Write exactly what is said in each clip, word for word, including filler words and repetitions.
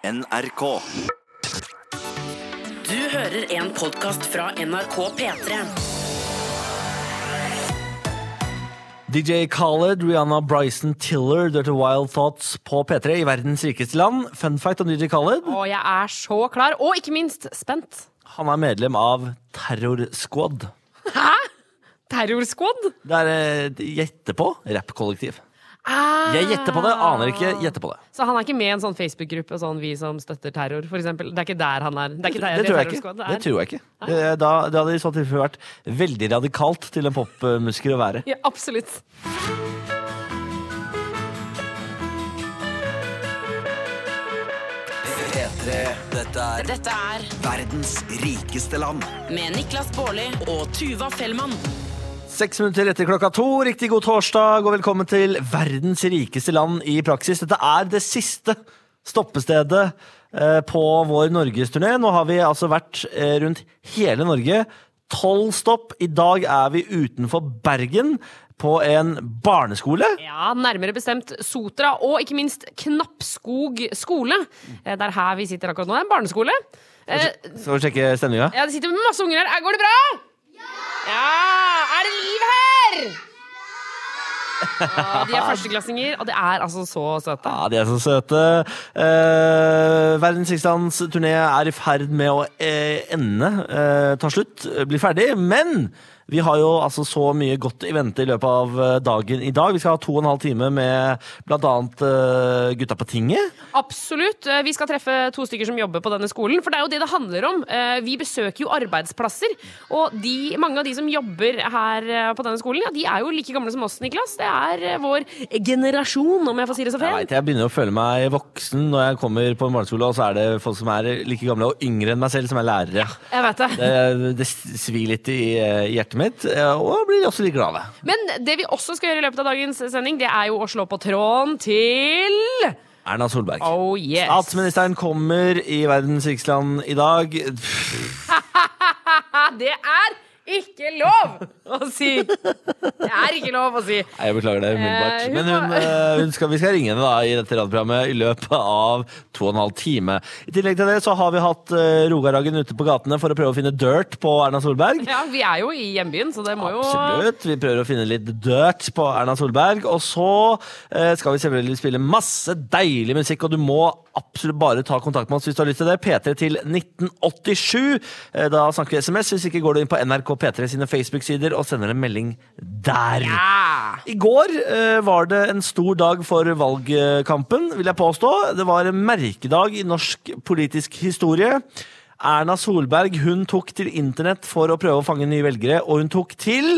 N R K. Du hører en podcast fra N R K P tre. D J Khaled, Rihanna, Bryson Tiller, Dirty Wild Thoughts på P tre i verdens rikeste land. Fun fact om D J Khaled. Og jeg er så klar, og ikke minst spent. Han er medlem av Terror Squad. Hæ? Terror Squad? Det er eh, gjette på rappkollektiv. Ah. Jeg gjetter på det, aner ikke, gjetter på det. Så han er ikke med i en sånn Facebook-gruppe, sånn vi som støtter terror, for eksempel? Det er ikke der han er? Det, er ikke der, det, tror, jeg Terror ikke. Squad det er. tror jeg ikke. Det, da, det hadde i så tilfelle vært veldig radikalt til en popmusiker å være. Ja, absolutt. P tre. Dette er Dette er verdens rikeste land. med Niklas Baarli og Tuva Fellmann. Seks minutter etter klokka to, riktig god torsdag, og velkommen til verdens rikeste land i praksis. Dette er det siste stoppestedet eh, på vår Norgesturné. Nå har vi altså vært eh, rundt hele Norge. Tolv stopp. I dag er vi utenfor Bergen på en barneskole. Ja, nærmere bestemt Sotra, og ikke minst Knappskog skole. Eh, Det er her vi sitter akkurat nå. Det er en barneskole. Eh, Skal vi sjekke stemninga? Ja, det sitter masse unger her. Eh, Går det bra? Ja! Er det liv her? Ja, de er førsteklassinger, og de er altså så søte. Ja, de er så søte. Eh, verdens rikeslands turné er i ferd med å eh, ende, eh, ta slutt, bli ferdig, men vi har jo altså så mye godt i vente i løpet av dagen i dag. Vi skal ha to og en halv time med blant annet uh, gutta på tinget. Absolutt. Eh, Vi skal treffe to stykker som jobber på denne skolen, for det er jo det det handler om. Eh, Vi besøker jo arbeidsplasser, og de, mange av de som jobber her eh, på denne skolen, ja, de er jo like gamle som oss, Niklas. Det er eh, vår generasjon, om jeg får si det så Jeg fint. vet, jeg begynner å føle meg voksen når jeg kommer på en barneskole, og så er det folk som er like gamle og yngre enn meg selv som er lærere. Jeg vet det. Det, det svir litt i eh, hjertet mitt, eh, og jeg blir også litt glad. Men det vi også skal gjøre i løpet av dagens sending, det er jo å slå på tråden til Erna Solberg. Oh yes. Statsministeren kommer i verdens riksland i dag. Det er ikke lov å si. Det er ikke lov å si. Nei, jeg beklager det umiddelbart. Eh, hun Men hun, var- eh, hun skal, vi skal ringe henne da i dette radioprogrammet i løpet av to og en halv time. I tillegg til det så har vi hatt uh, Rogarhagen ute på gatene for å prøve å finne dirt på Erna Solberg. Ja, vi er jo i hjembyen, så det må jo Absolutt. Vi prøver å finne litt dirt på Erna Solberg. Og så eh, skal vi selvfølgelig spille masse deilig musikk, og du må absolutt bare ta kontakt med oss hvis du har lyst til det. P tre til nitten åttisju. Eh, da snakker vi S M S. Hvis ikke går du inn på N R K P tre sine Facebook-sider og sender en melding der. Ja. I går eh, var det en stor dag for valgkampen, vil jeg påstå. Det var en merkedag i norsk politisk historie. Erna Solberg, hun tok til internett for å prøve å fange nye velgere, og hun tok til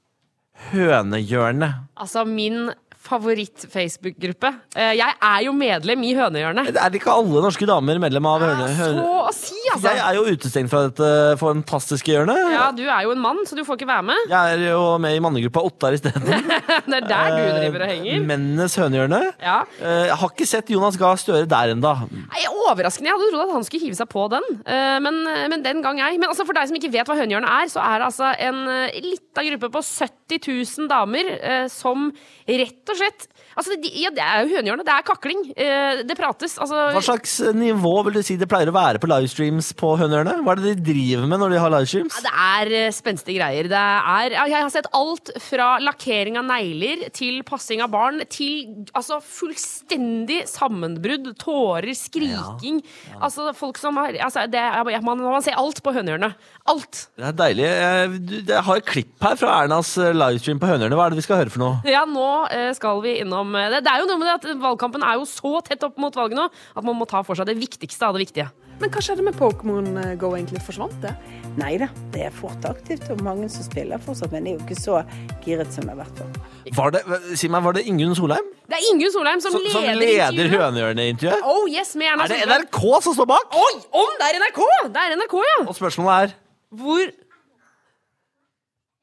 Hønehjørnet. Altså, min favoritt-Facebook-gruppe. Eh, Jeg er jo medlem i Hønehjørnet. Er det ikke alle norske damer medlem av Høne? Så Høne? å si, altså. Jeg er jo utestengt fra dette fantastiske hjørnet. Ja, du er jo en mann, så du får ikke være med. Jeg er jo med i mannegruppa Ottar i stedet. Det er der du driver og henger. Mennenes Hønehjørne. Ja. Eh, Jeg har ikke sett Jonas Gahr Støre der enda. Nei, overraskende. Jeg hadde trodd at han skulle hive seg på den. Eh, Men, men den gang ei. Men altså, for deg som ikke vet hva Hønehjørnet er, så er det altså en eh, lita gruppe på sytti tusen damer eh, som rett og slett Altså, de, ja, det er jo Hønehjørnet. Det er kakling. Eh, Det prates. Altså, Hva slags nivå vil du si det pleier å være på livestreams på Hønehjørnet? Hva er det de driver med når de har livestreams? ja, det er eh, spenstige greier. Det er, ja, jeg har sett alt fra lakkering av negler til passing av barn til altså, fullstendig sammenbrudd, tårer, skriking. Altså, folk som har altså, det, er- man, man ser alt på Hønehjørnet. Alt. Det er deilig. Jeg, du- jeg har et klipp her fra Ernas eh, livestream på Hønehjørnet. Hva er det vi skal høre for noe? Ja, nå eh, skal vi innom det. Det er jo noe med det at valgkampen er jo så tett opp mot valget nå at man må ta for seg det viktigste av det viktige. Men hva skjedde med Pokémon Go egentlig? Forsvant det? Neida, det er fort aktivt og mange som spiller fortsatt, men det er jo ikke så giret som det har vært før. Var det, si meg, var det Ingunn Solheim Det er Ingunn Solheim som, som, som leder, leder intervjuet. Hønehjørnet-intervjuet? Oh yes, med Erna Er det Solberg. N R K som står bak? Oi, om det er N R K! Det er N R K, ja. Og spørsmålet er Hvor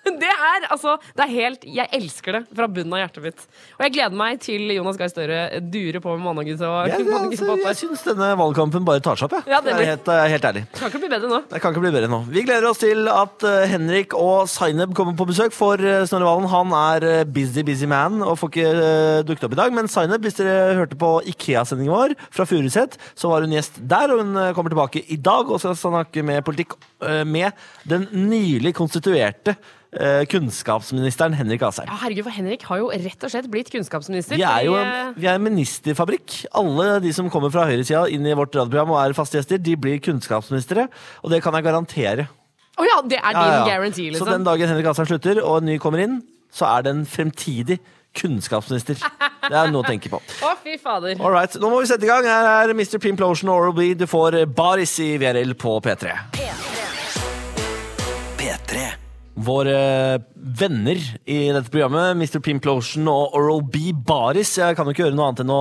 Det er, altså, det er helt, jeg elsker det fra bunnen av hjertet mitt. Og jeg gleder meg til Jonas Gahr Støre durer på med Mannagutt og Jeg, altså, jeg synes denne valgkampen bare tar seg opp, ja. Ja, det det blir- er helt, eh, helt ærlig. Det kan ikke bli bedre nå. Det kan ikke bli bedre nå. Vi gleder oss til at eh, Henrik og Zainab kommer på besøk, for uh, Snorre Valen, han er eh, busy, busy man og får ikke uh, dukket opp i dag. Men Zainab, hvis dere hørte på IKEA-sendingen vår fra Furuset, så var hun gjest der, og hun uh, kommer tilbake i dag og skal snakke med politikk uh, med den nylig konstituerte uh, kunnskapsministeren Henrik Asheim. Ja, herregud, for Henrik har jo rett og slett blitt kunnskapsminister. Vi er jo fordi, en, vi er en ministerfabrikk. Alle de som kommer fra høyresida inn i vårt radioprogram og er faste gjester, de blir kunnskapsministere, og det kan jeg garantere. Å ja, det er din Ja, ja. guarantee, liksom. Så den dagen Henrik Asheim slutter, og en ny kommer inn, så er det en fremtidig kunnskapsminister. Det er noe å tenke på. Å, fy fader. All right, nå må vi sette i gang. Her er mister Pimplotion og Oral-B. Du får Baris i V R L på P tre. P tre. Våre venner i dette programmet, mister Pimplotion og Oral-B Baris. Jeg kan jo ikke gjøre noe annet enn å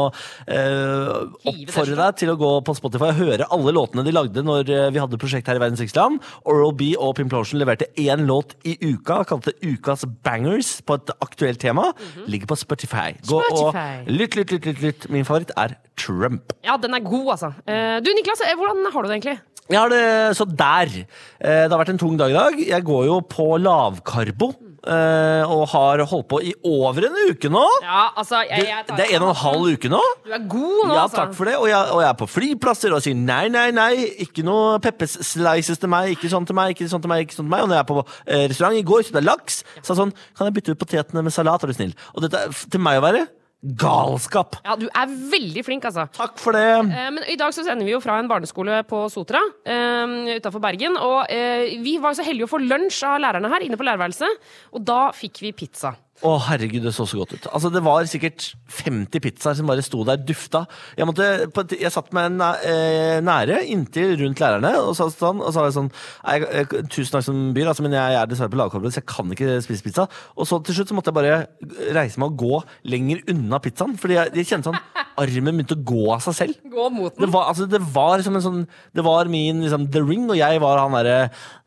eh, oppfordre deg til å gå på Spotify og høre alle låtene de lagde når eh, vi hadde prosjekt her i Verdens rikeste land. Oral-B og Pimplotion leverte én låt i uka, kalte Ukas Bangers, på et aktuelt tema. Ligger på Spotify. Gå Spotify. og lytt, lytt, lytt, lytt, lytt. Min favoritt er Trump. Ja, den er god, altså. Eh, Du, Niklas, eh, hvordan har du det egentlig? Jeg har det så der. Eh, Det har vært en tung dag i dag. Jeg går jo på lavkarbo eh, og har holdt på i over en uke nå. Ja, altså, jeg, Det, jeg tar det er en og en halv uke nå. Du er god nå, Ja, altså. takk for det. Og jeg, og jeg er på flyplasser og sier nei, nei, nei. Ikke noe peppers slices til meg. Ikke sånn til meg, ikke sånn til meg, ikke sånn til meg. Og når jeg er på eh, restaurant i går, så det er laks, så er det sånn, kan jeg bytte ut potetene med salat, er du snill? Og dette er f- til meg å være galskap. Ja, du er veldig flink, altså. Takk for det. Eh, Men i dag så sender vi jo fra en barneskole på Sotra, eh, utenfor Bergen. Og eh, vi var så heldige å få lunsj av lærerne her inne på lærerværelset. Og da fikk vi pizza. Å, herregud, det så så godt ut. Altså, det var sikkert femti pizzaer som bare sto der dufta. Jeg, måtte, på, et- jeg satt meg næ- eh, nære inntil rundt lærerne, og så, sånn, og så var jeg sånn jeg, jeg, tusen takk som byr, altså, men jeg er dessverre på lavkarbo, så jeg kan ikke spise pizza. Og så til slutt så måtte jeg bare reise meg og gå lenger unna pizzaen, fordi jeg, jeg kjente sånn, armen begynte å gå av seg selv. Gå mot Det den. var, altså, det var som en sånn, det var min liksom, The Ring, og jeg var han derre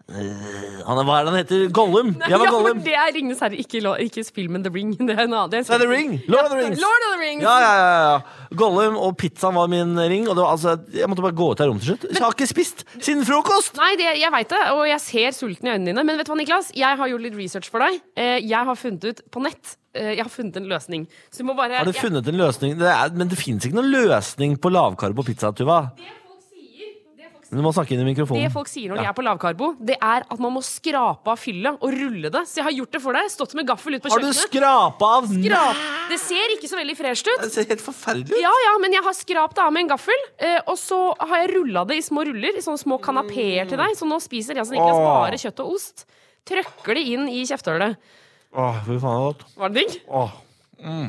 øh, han er, hva er det han heter? Gollum! Jeg var Ja, Gollum. men det er Ringenes herre, ikke, lo- ikke filmen The Ring. Det er en annen. Det er Nei, The Ring! Lord of the Rings! Lord of the Rings! Ja, ja, ja, ja. Gollum og pizzaen var min ring, og det var, altså, jeg måtte bare gå ut av rommet til slutt. Så jeg har ikke spist siden frokost! Nei, det, jeg vet det, og jeg ser sulten i øynene dine. Men vet du hva, Niklas? Jeg har gjort litt research for deg. Eh, Jeg har funnet ut på nett. eh, Jeg har funnet en løsning. Så du må bare Har du funnet en løsning? Det er, men det finnes ikke noen løsning på lavkarbo pizza, Tuva. Det folk sier, det folk Du må snakke inn i mikrofonen. Det folk sier når de er på lavkarbo, det er at man må skrape av fyllet og rulle det. Så jeg har gjort det for deg. Stått med gaffel ut på Har du kjøkkenet. skrapa av? Skrap. Det ser ikke så veldig fresht ut. Det ser helt forferdelig ut. Ja, ja, men jeg har skrapt det av med en gaffel, eh, og så har jeg rulla det i små ruller, i sånne små kanapeer til deg. Så nå spiser jeg altså Niklas Åh. bare kjøtt og ost. Trøkker det inn i kjefthølet. Åh, fy faen, det er godt. Var det digg? Åh. Mm.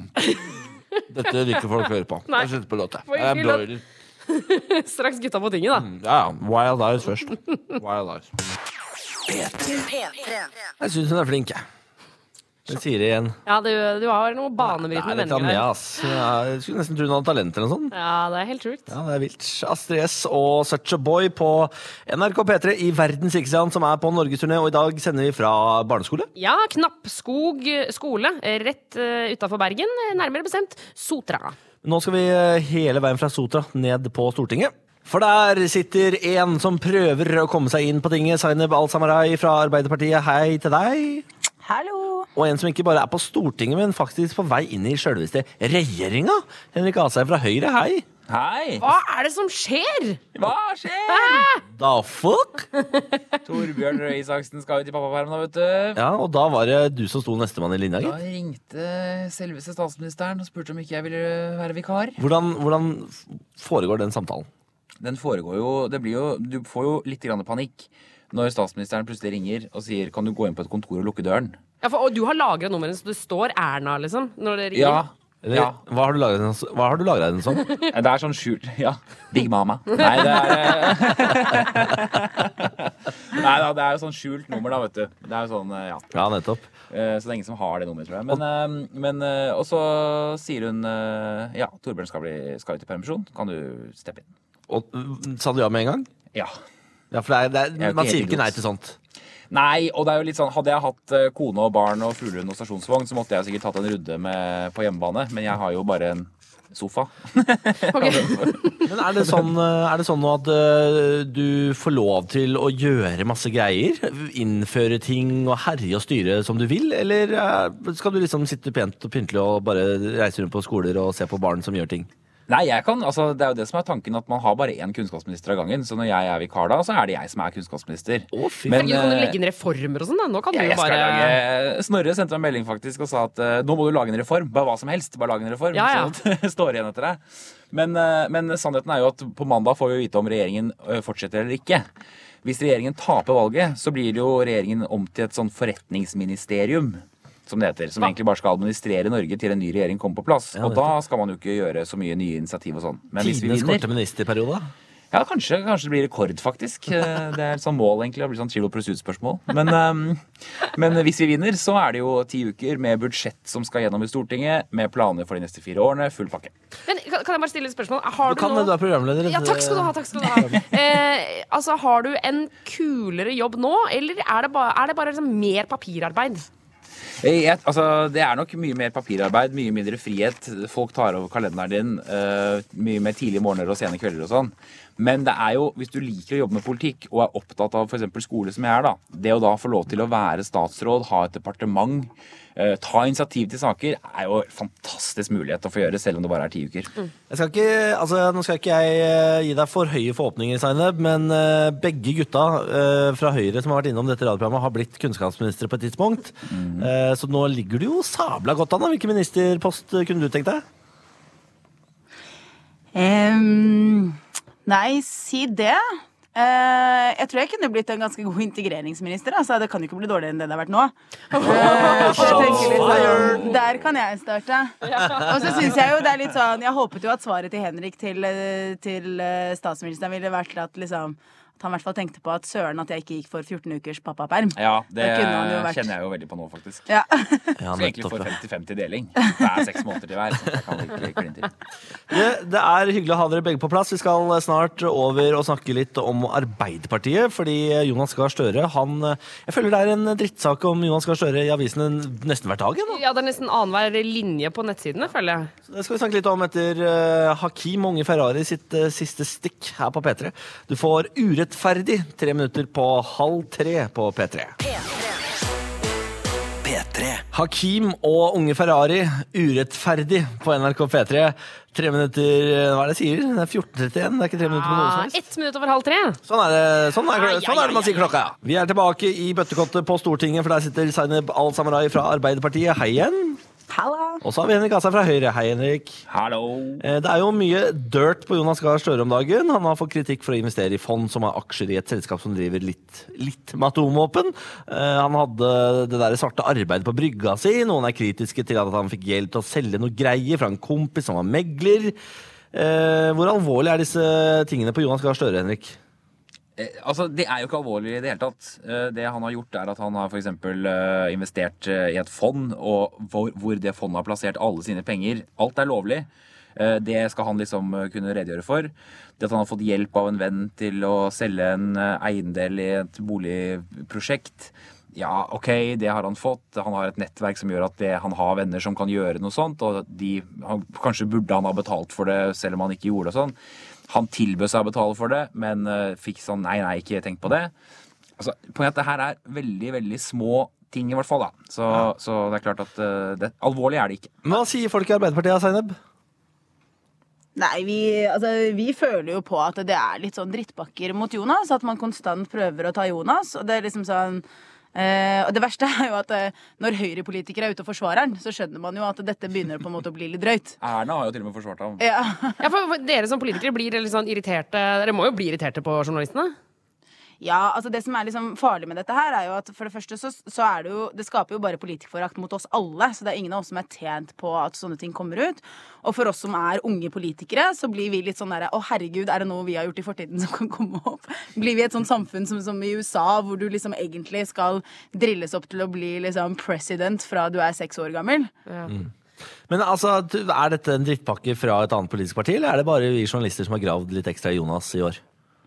Dette liker folk å høre på. Nei. Jeg setter på låta. Får Jeg er ikke lov. broiler. Straks gutta på tinget, da. Ja, ja. Wild Eyes først. Wild Eyes. P tre. Jeg syns hun er flink, jeg. Det sier det igjen. Ja, du, du har noe Det banebrytende er litt meninger Anja, her. ass. Jeg skulle nesten tro hun hadde talent eller noe sånt. Ja, det er helt sjukt. Ja, det er vilt. Astrid S og Such a Boy på N R K P tre i Verdens rikeste land, som er på norgesturné, og i dag sender vi fra barneskole. Ja, Knappskog skole, rett uh, utafor Bergen, nærmere bestemt Sotra. Nå skal vi eh, hele veien fra Sotra ned på Stortinget. For der sitter en som prøver å komme seg inn på tinget. Zainab Al-Samarai fra Arbeiderpartiet, hei til deg. Hallo! Og en som ikke bare er på Stortinget, men faktisk på vei inn i selveste regjeringa. Henrik Asheim fra Høyre, hei. Hei! Hva er det som skjer? Hva skjer? Da fuck? Torbjørn Røe Isaksen skal ut i pappaperm nå, vet du. Ja, og da var det du som sto nestemann i linja, Da gitt. ringte selveste statsministeren og spurte om ikke jeg ville være vikar. Hvordan, hvordan foregår den samtalen? Den foregår jo, det blir jo, du får jo litt grann panikk når statsministeren plutselig ringer og sier kan du gå inn på et kontor og lukke døren. Ja, for, og du har lagra nummeret så det står Erna, liksom, når det ringer? Ja, Eller, ja. Hva har du laget den, hva har du laget den som? Det er sånn skjult, ja. Big Mama. Nei, det er... Nei da, det er jo sånn skjult nummer da, vet du. Det er jo sånn, ja. Ja, nettopp. Eh, Så det er ingen som har det nummeret, tror jeg. Men, eh, men eh, og så sier hun, eh, ja, Torbjørn skal, bli, skal ut i permisjon. Kan du steppe inn? Og, mm, sa du ja med en gang? Ja. Ja, for det er, det er, Jeg er jo man ikke sier helt ikke nei idiot. til sånt. Nei, og det er jo litt sånn, hadde jeg hatt eh, kone og barn og fuglehund og stasjonsvogn, så måtte jeg sikkert tatt en rudde med, på hjemmebane, men jeg har jo bare en sofa. Men er det sånn, eh, er det sånn nå at eh, du får lov til å gjøre masse greier? Innføre ting og herje og styre som du vil? Eller eh, skal du liksom sitte pent og pyntelig og bare reise rundt på skoler og se på barn som gjør ting? Nei, jeg kan, altså det er jo det som er tanken, at man har bare én kunnskapsminister av gangen, så når jeg er vikar da, så er det jeg som er kunnskapsminister. Å, fy. Men, Kan du eh, legge inn reformer og sånn da? Nå kan du jeg jo skal bare... lage, Snorre sendte meg en melding faktisk og sa at eh, nå må du lage en reform, bare hva som helst, bare lage en reform, Ja, ja. så det står igjen etter deg. Men, eh, men sannheten er jo at på mandag får vi vite om regjeringen eh, fortsetter eller ikke. Hvis regjeringen taper valget, så blir det jo regjeringen om til et sånn forretningsministerium, som det heter, som egentlig bare skal administrere Norge til en ny regjering kommer på plass. Ja, og da skal man jo ikke gjøre så mye nye initiativ og sånn. Men hvis vi Tidenes vinner, korte ministerperiode? ja, kanskje, kanskje det blir rekord, faktisk. Eh, Det er et sånn mål, egentlig. Det blir sånn trivial pursuit-spørsmål. Men, ehm, men hvis vi vinner, så er det jo ti uker med budsjett som skal gjennom i Stortinget, med planer for de neste fire årene, full pakke. Men kan, kan jeg bare stille et spørsmål? Har Du kan nå... det, du er programleder. Ja, takk skal du ha, takk skal du ha. Eh, altså, har du en kulere jobb nå, eller er det bare, er det bare liksom mer papirarbeid? Jeg, altså, det er nok mye mer papirarbeid, mye mindre frihet. Folk tar over kalenderen din, eh, mye mer tidlige morgener og sene kvelder og sånn. Men det er jo, hvis du liker å jobbe med politikk og er opptatt av for eksempel skole som jeg er da, det å da få lov til å være statsråd, ha et departement, eh, ta initiativ til saker, er jo en fantastisk mulighet å få gjøre, selv om det bare er ti uker. Mm. Jeg skal ikke, altså, nå skal ikke jeg eh, gi deg for høye forhåpninger, Zainab, men eh, begge gutta eh, fra Høyre som har vært innom dette radioprogrammet har blitt kunnskapsminister på et tidspunkt. Mm. Eh, så nå ligger du jo sabla godt an. Hvilken ministerpost kunne du tenkt deg? Um, nei, si det. Uh, jeg tror jeg kunne blitt en ganske god integreringsminister. Altså, det kan jo ikke bli dårligere enn det det har vært nå. Uh, så jeg tenker litt sånn, der kan jeg starte. Og så synes jeg jo det er litt sånn, jeg håpet jo at svaret til Henrik til, til statsministeren ville vært at liksom at han i hvert fall tenkte på at søren at jeg ikke gikk for fjorten ukers pappaperm. Ja, det, Det kunne han jo vært. kjenner jeg jo veldig på nå, faktisk. Ja. Ja, Så egentlig nettopp, får ja. femti femti deling. Det er seks måneder til hver, så jeg kan ikke kline til. Det, det er hyggelig å ha dere begge på plass. Vi skal snart over og snakke litt om Arbeiderpartiet, fordi Jonas Gahr Støre, han, jeg føler det er en drittsak om Jonas Gahr Støre i avisene nesten hver dag. Ja, Ja, det er nesten annenhver linje på nettsidene, føler jeg. det skal vi snakke litt om etter uh, Hakim Unge Ferrari sitt uh, siste stikk her på P tre. Du får Urettferdig tre minutter på halv tre på P tre. P tre. Hakim og Unge Ferrari, Urettferdig på N R K P tre. Tre minutter, hva er det jeg sier? Det er fjorten trettien, det er ikke tre minutter på noe som Ah, helst. ett minutt over halv tre. Sånn er det, sånn er, Ai, ai, sånn er det man ai, sier klokka. Vi er tilbake i bøttekottet på Stortinget, for der sitter Zainab Al-Samaraj fra Arbeiderpartiet. Hei igjen. Halla. Og så har vi Henrik Asheim fra Høyre. Hei, Henrik. Hallo! Eh, Det er jo mye dirt på Jonas Gahr Støre om dagen. Han har fått kritikk for å investere i fond som har aksjer i et selskap som driver litt, litt med atomvåpen. Eh, Han hadde det der svarte arbeidet på brygga si. Noen er kritiske til at han fikk hjelp til å selge noe greier fra en kompis som var megler. Eh, Hvor alvorlig er disse tingene på Jonas Gahr Støre, Henrik? Eh, altså, Det er jo ikke alvorlig i det hele tatt. Eh, det han har gjort er at han har for eksempel eh, investert eh, i et fond, og hvor, hvor det fondet har plassert alle sine penger. Alt er lovlig. Eh, det skal han liksom eh, kunne redegjøre for. Det at han har fått hjelp av en venn til å selge en eh, eiendel i et boligprosjekt. Ja, ok, det har han fått. Han har et nettverk som gjør at det, han har venner som kan gjøre noe sånt, og de, han, kanskje burde han ha betalt for det selv om han ikke gjorde det sånn. Han tilbød seg å betale for det, men uh, fikk sånn, nei, nei, ikke tenk på det. Altså, poenget er at det her er veldig, veldig små ting i hvert fall da. Så, ja. så det er klart at uh, det, alvorlig er det ikke. Hva sier folk i Arbeiderpartiet, Zainab? Nei, vi, altså, vi føler jo på at det er litt sånn drittbakker mot Jonas, at man konstant prøver å ta Jonas, og det er liksom sånn Uh, og det verste er jo at uh, når høyrepolitikere er ute og forsvarer den, så skjønner man jo at dette begynner på en måte å bli litt drøyt. Erna har jo til og med forsvart ham. Ja. Ja, for for dere som politikere blir litt sånn irriterte. Dere må jo bli irriterte på journalistene. Ja, altså det som er liksom farlig med dette her er jo at for det første så, så er det jo, det skaper jo bare politikerforakt mot oss alle, så det er ingen av oss som er tjent på at sånne ting kommer ut. Og for oss som er unge politikere, så blir vi litt sånn der, å herregud, er det noe vi har gjort i fortiden som kan komme opp? Blir vi et sånt samfunn som, som i U S A, hvor du liksom egentlig skal drilles opp til å bli liksom president fra du er seks år gammel? Ja. Mm. Men altså, er dette en drittpakke fra et annet politisk parti, eller er det bare vi journalister som har gravd litt ekstra i Jonas i år?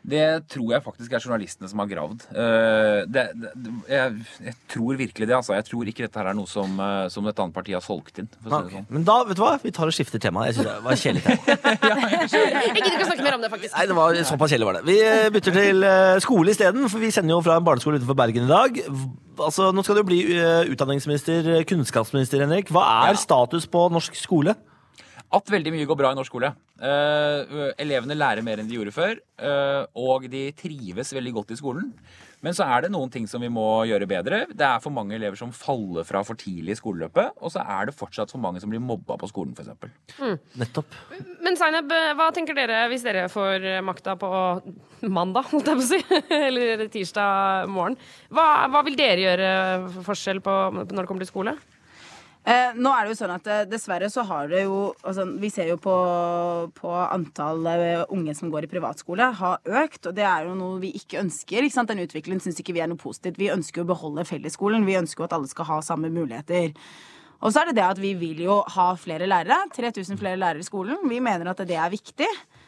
Det tror jeg faktisk er journalistene som har gravd. Uh, det, det, jeg, jeg tror virkelig det, altså. Jeg tror ikke dette her er noe som, uh, som et annet parti har solgt inn. For å si det sånn. Men da, vet du hva? Vi tar og skifter tema. Jeg synes det var kjedelig tema. Jeg gidder ikke å snakke mer om det, faktisk. Nei, det var såpass kjedelig var det. Vi bytter til uh, skole i stedet, for vi sender jo fra en barneskole utenfor Bergen i dag. Altså, nå skal du bli uh, utdanningsminister, kunnskapsminister, Henrik. Hva er ja. status på norsk skole? At veldig mye går bra i norsk skole. Uh, elevene lærer mer enn de gjorde før, uh, og de trives veldig godt i skolen. Men så er det noen ting som vi må gjøre bedre. Det er for mange elever som faller fra for tidlig i skoleløpet, og så er det fortsatt for mange som blir mobba på skolen, for eksempel. Mm. Nettopp. Men Zainab, hva tenker dere hvis dere får makta på mandag, holdt jeg på å si, eller tirsdag morgen? Hva, hva vil dere gjøre forskjell på når det kommer til skole? Eh, nå er det jo sånn at eh, dessverre så har det jo altså, vi ser jo på, på antall eh, unge som går i privatskole har økt, og det er jo noe vi ikke ønsker, ikke sant? Den utviklingen synes ikke vi er noe positivt. Vi ønsker jo å beholde fellesskolen. Vi ønsker jo at alle skal ha samme muligheter. Og så er det det at vi vil jo ha flere lærere, tre tusen flere lærere i skolen. Vi mener at det er viktig.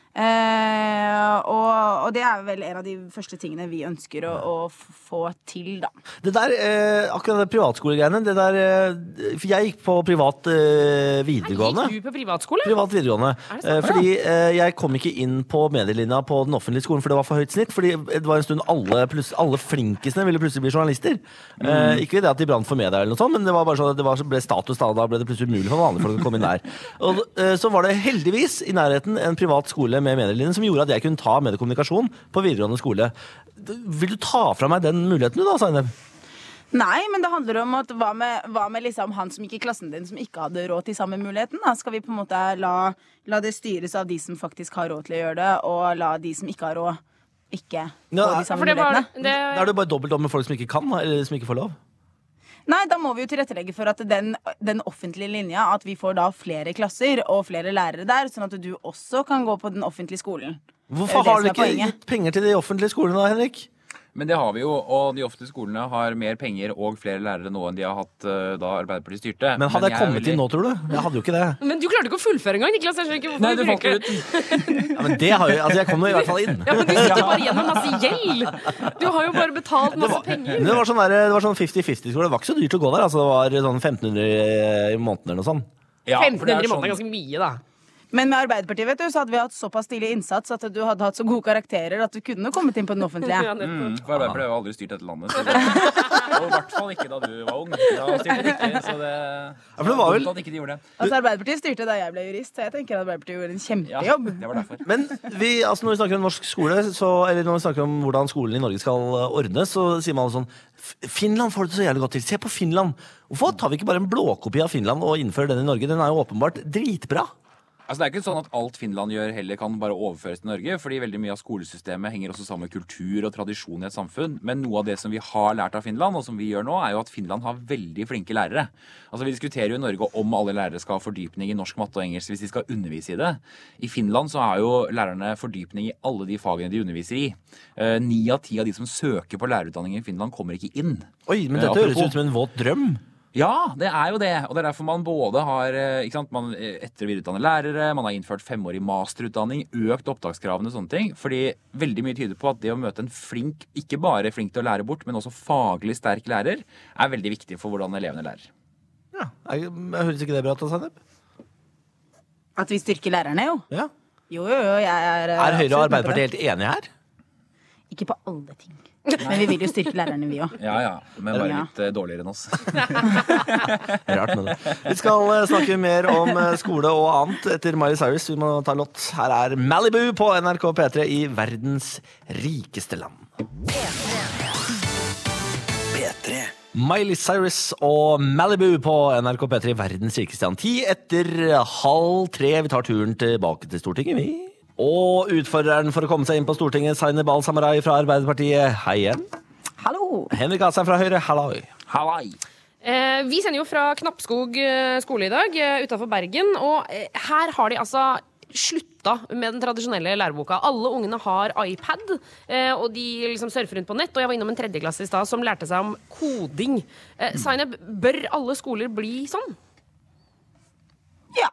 Eh, og, og det er vel en av de første tingene vi ønsker å, å få til, da. Det der, eh, akkurat det privatskolegreiene, det der, eh, for jeg gikk på privat eh, videregående. Gikk du på privatskole? Privat videregående. Eh, fordi eh, jeg kom ikke inn på medielinja på den offentlige skolen, for det var for høyt snitt, fordi det var en stund alle, alle flinkisene ville plutselig bli journalister. Mm. Eh, ikke det at de brant for media eller noe sånt, men det var bare sånn at det var, ble status da, da ble det plutselig umulig for vanlige folk å komme inn der. Og eh, så var det heldigvis i nærheten en privat skole med medielinjen som gjorde at jeg kunne ta mediekommunikasjon på videregående skole. Vil du ta fra meg den muligheten du da, Zainab? Nei, men det handler om at hva med, hva med liksom han som gikk i klassen din som ikke hadde råd til samme muligheten? Da skal vi på en måte la, la det styres av de som faktisk har råd til å gjøre det, og la de som ikke har råd, ikke få Ja, de samme for det var- mulighetene. det- Da er det bare dobbelt om med folk som ikke kan, eller som ikke får lov. Nei, da må vi jo tilrettelegge for at den, den offentlige linja, at vi får da flere klasser og flere lærere der, sånn at du også kan gå på den offentlige skolen. Hvorfor Det er har det du som er ikke poenget. gitt penger til de offentlige skolene da, Henrik? Men det har vi jo, og de offentlige skolene har mer penger og flere lærere nå enn de har hatt uh, da Arbeiderpartiet styrte. Men hadde jeg er kommet veldig- inn nå, tror du? Jeg hadde jo ikke det. Men du klarte ikke å fullføre engang, Niklas. Jeg skjønner ikke hvorfor Nei, du du falt bruker ut. Ja, men det har jo, altså jeg kom jo i hvert fall inn. Ja, men du sitter jo bare igjen med masse gjeld. Du har jo bare betalt masse penger. Men det var sånn der, det var sånn femti-femti-skole. Det var ikke så dyrt å gå der. Altså det var sånn femten hundre i måneden eller noe sånt. Ja, for det er femten hundre i måneden sånn- er ganske mye, da. Men med Arbeiderpartiet vet du, så hadde vi hatt såpass tidlig innsats at du hadde hatt så gode karakterer at du kunne kommet inn på den offentlige. Ja, nettopp. Mm, for Arbeiderpartiet har jo aldri styrt dette landet. Så det, og i hvert fall ikke da du var ung. Da styrte de ikke, så det, for det var vel- dumt at ikke de gjorde det. Altså Arbeiderpartiet styrte da jeg ble jurist, så jeg tenker at Arbeiderpartiet gjorde en Ja, kjempejobb. det var derfor. Men vi, altså når vi snakker om norsk skole, så, eller når vi snakker om hvordan skolen i Norge skal ordnes, så sier man sånn "F- Finland får det så jævlig godt til. Se på Finland. Hvorfor tar vi ikke bare en blåkopi av Finland og innfører den i Norge? Den er jo åpenbart dritbra. Altså, det er ikke sånn at alt Finland gjør heller kan bare overføres til Norge, fordi veldig mye av skolesystemet henger også sammen med kultur og tradisjon i et samfunn. Men noe av det som vi har lært av Finland, og som vi gjør nå, er jo at Finland har veldig flinke lærere. Altså, vi diskuterer jo i Norge om alle lærere skal ha fordypning i norsk, matte og engelsk hvis de skal undervise i det. I Finland så har jo lærerne fordypning i alle de fagene de underviser i. Eh, Ni av ti av de som søker på lærerutdanning i Finland, kommer ikke inn. Oi, men Eh, dette høres apropos- ut som en våt drøm. Ja, det er jo det. Og det er derfor man både har eh, ikke sant, man etter- og videreutdannet lærere, man har innført femårig masterutdanning, økt opptakskravene og sånne ting. Fordi veldig mye tyder på at det å møte en flink, ikke bare flink til å lære bort, men også faglig sterk lærer, er veldig viktig for hvordan elevene lærer. Ja, jeg, jeg høres ikke det bra til, Zainab? At vi styrker lærerne, jo. Ja. Jo, jo, jo, jeg er Er eh, Høyre og absolutt med på det. Arbeiderpartiet helt enige her? Ikke på alle ting. Men vi vil jo styrke lærerne, vi òg. Ja, ja, men bare Ja. litt eh, dårligere enn oss. Rart med det. Vi skal eh, snakke mer om eh, skole og annet etter Miley Cyrus. Vi må ta låt. Her er Malibu på N R K P tre i verdens rikeste land. P tre. Miley Cyrus og Malibu på N R K P tre i verdens rikeste land. Ti etter halv tre. Vi tar turen tilbake til Stortinget, vi. Og utfordreren for å komme seg inn på Stortinget, Zainab Al-Samarai fra Arbeiderpartiet. Hei igjen. Hallo! Henrik Asheim fra Høyre. Halloi. Hallai! Eh, vi sender jo fra Knappskog eh, skole i dag, eh, utenfor Bergen, og eh, her har de altså slutta med den tradisjonelle læreboka. Alle ungene har iPad, eh, og de liksom surfer rundt på nett, og jeg var innom en tredjeklasse i stad som lærte seg om koding. Eh, Zainab, bør alle skoler bli sånn? Ja.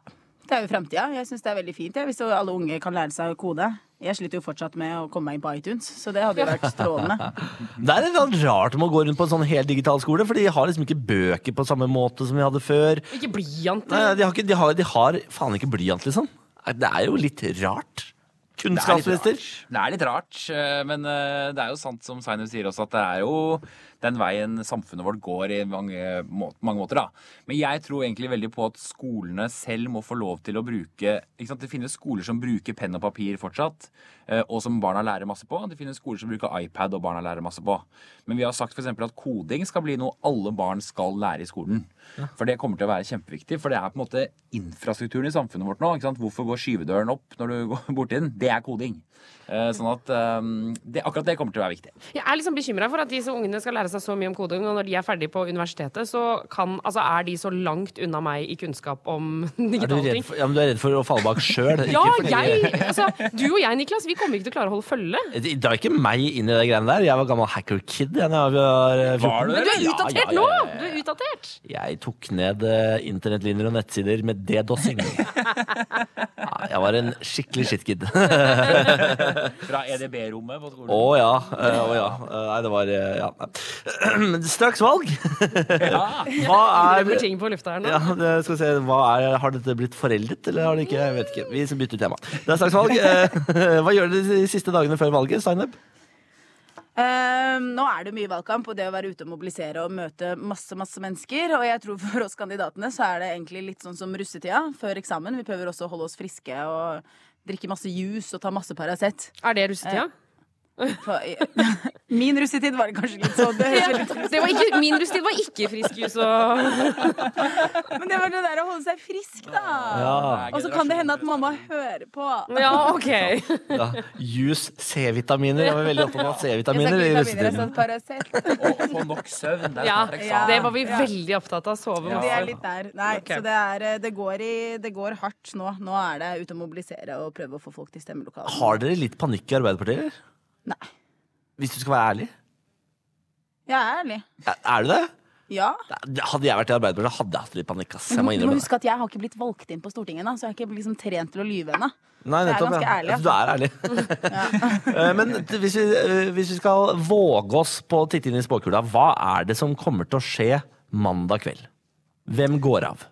Det er jo fremtiden. Jeg synes det er veldig fint, ja, hvis alle unge kan lære seg å kode. Jeg sliter jo fortsatt med å komme meg inn på iTunes, så det hadde jo vært strålende. Det er litt rart med å gå rundt på en sånn helt digital skole, for de har liksom ikke bøker på samme måte som vi hadde før. Ikke blyant. Nei, de har, ikke, de har, de har faen ikke blyant, liksom. Det er jo litt rart. Kunnskapsminister. Det er litt rart, men det er jo sant som Sveinung sier også, at det er jo den veien samfunnet vårt går i mange, mange måter da. Men jeg tror egentlig veldig på at skolene selv må få lov til å bruke, ikke sant? Det finnes skoler som bruker penn og papir fortsatt, og som barna lærer masse på. Det finnes skoler som bruker iPad og barna lærer masse på. Men vi har sagt for eksempel at koding skal bli noe alle barn skal lære i skolen. For det kommer til å være kjempeviktig, for det er på en måte infrastrukturen i samfunnet vårt nå, ikke sant? Hvorfor går skyvedøren opp når du går bort inn? Det er koding. Sånn at um, det, akkurat det kommer til å være viktig. Jeg er liksom bekymret for at disse ungene skal lære seg så mye om koding, og når de er ferdige på universitetet, så kan, altså, er de så langt unna meg i kunnskap om digitale ting. For, ja, men du er redd for å falle bak selv? Ja, fordi... jeg, altså, du og jeg, Niklas, vi kommer ikke til å klare å holde følge. Det er ikke meg inn i det greiene der. Jeg var gammel hacker-kid. Jeg var, var du det? Men du er utdatert ja, ja, ja, ja. nå! Du er utdatert. Jeg tok ned uh, internettlinjer og nettsider med DDoSing. Ja, jeg var en skikkelig shitkid. Fra E D B-rommet på skolen? Å oh, ja. Uh, oh, ja. Uh, nei, det var uh, ja. Straks valg. Ja. Hva er ting på lufta her nå? Ja, det skal vi se. Hva er, har dette blitt foreldet, eller har det ikke? Jeg vet ikke. Vi skal bytte tema. Det er straks valg. Uh, hva gjør dere de siste dagene før valget, Steineb? Uh, nå er det mye valgkamp, og det å være ute og mobilisere og møte masse masse mennesker. Og jeg tror for oss kandidatene så er det egentlig litt sånn som russetida før eksamen. Vi prøver også å holde oss friske og drikke masse juice og ta masse Paracet. Er det russetida? Uh, Min russetid var det kanskje litt sånn. Det, ja, det var ikke, min russetid var ikke frisk jus og Men det var det der å holde seg frisk, da. Ja. Og så kan det hende at mamma hører på. Ja, ok ja. Jus, C-vitaminer. Jeg var veldig opptatt av C-vitaminer. Jeg sa ikke vitaminer, jeg sa Og få nok søvn. Ja, ja, det var vi veldig opptatt av. Sove ja. masse. Det er litt der. Nei, okay. Så det, er, det, går i, det går hardt nå. Nå er det ute å mobilisere og prøve å få folk til stemmelokalet. Har dere litt panikk i Arbeiderpartiet, eller? Nei. Hvis du skal være ærlig? Jeg er ærlig. Er, er du det? Ja. Hadde jeg vært i Arbeiderpartiet, hadde jeg hatt litt panikk. Ass. Jeg må du må huske at jeg har ikke blitt valgt inn på Stortinget, da, så jeg har ikke liksom trent til å lyve ennå. Nei, nettopp, jeg er ganske ærlig. Du er ærlig. Ja. Men hvis vi, hvis vi skal våge oss på å titte inn i spåkula, hva er det som kommer til å skje mandag kveld? Hvem går av?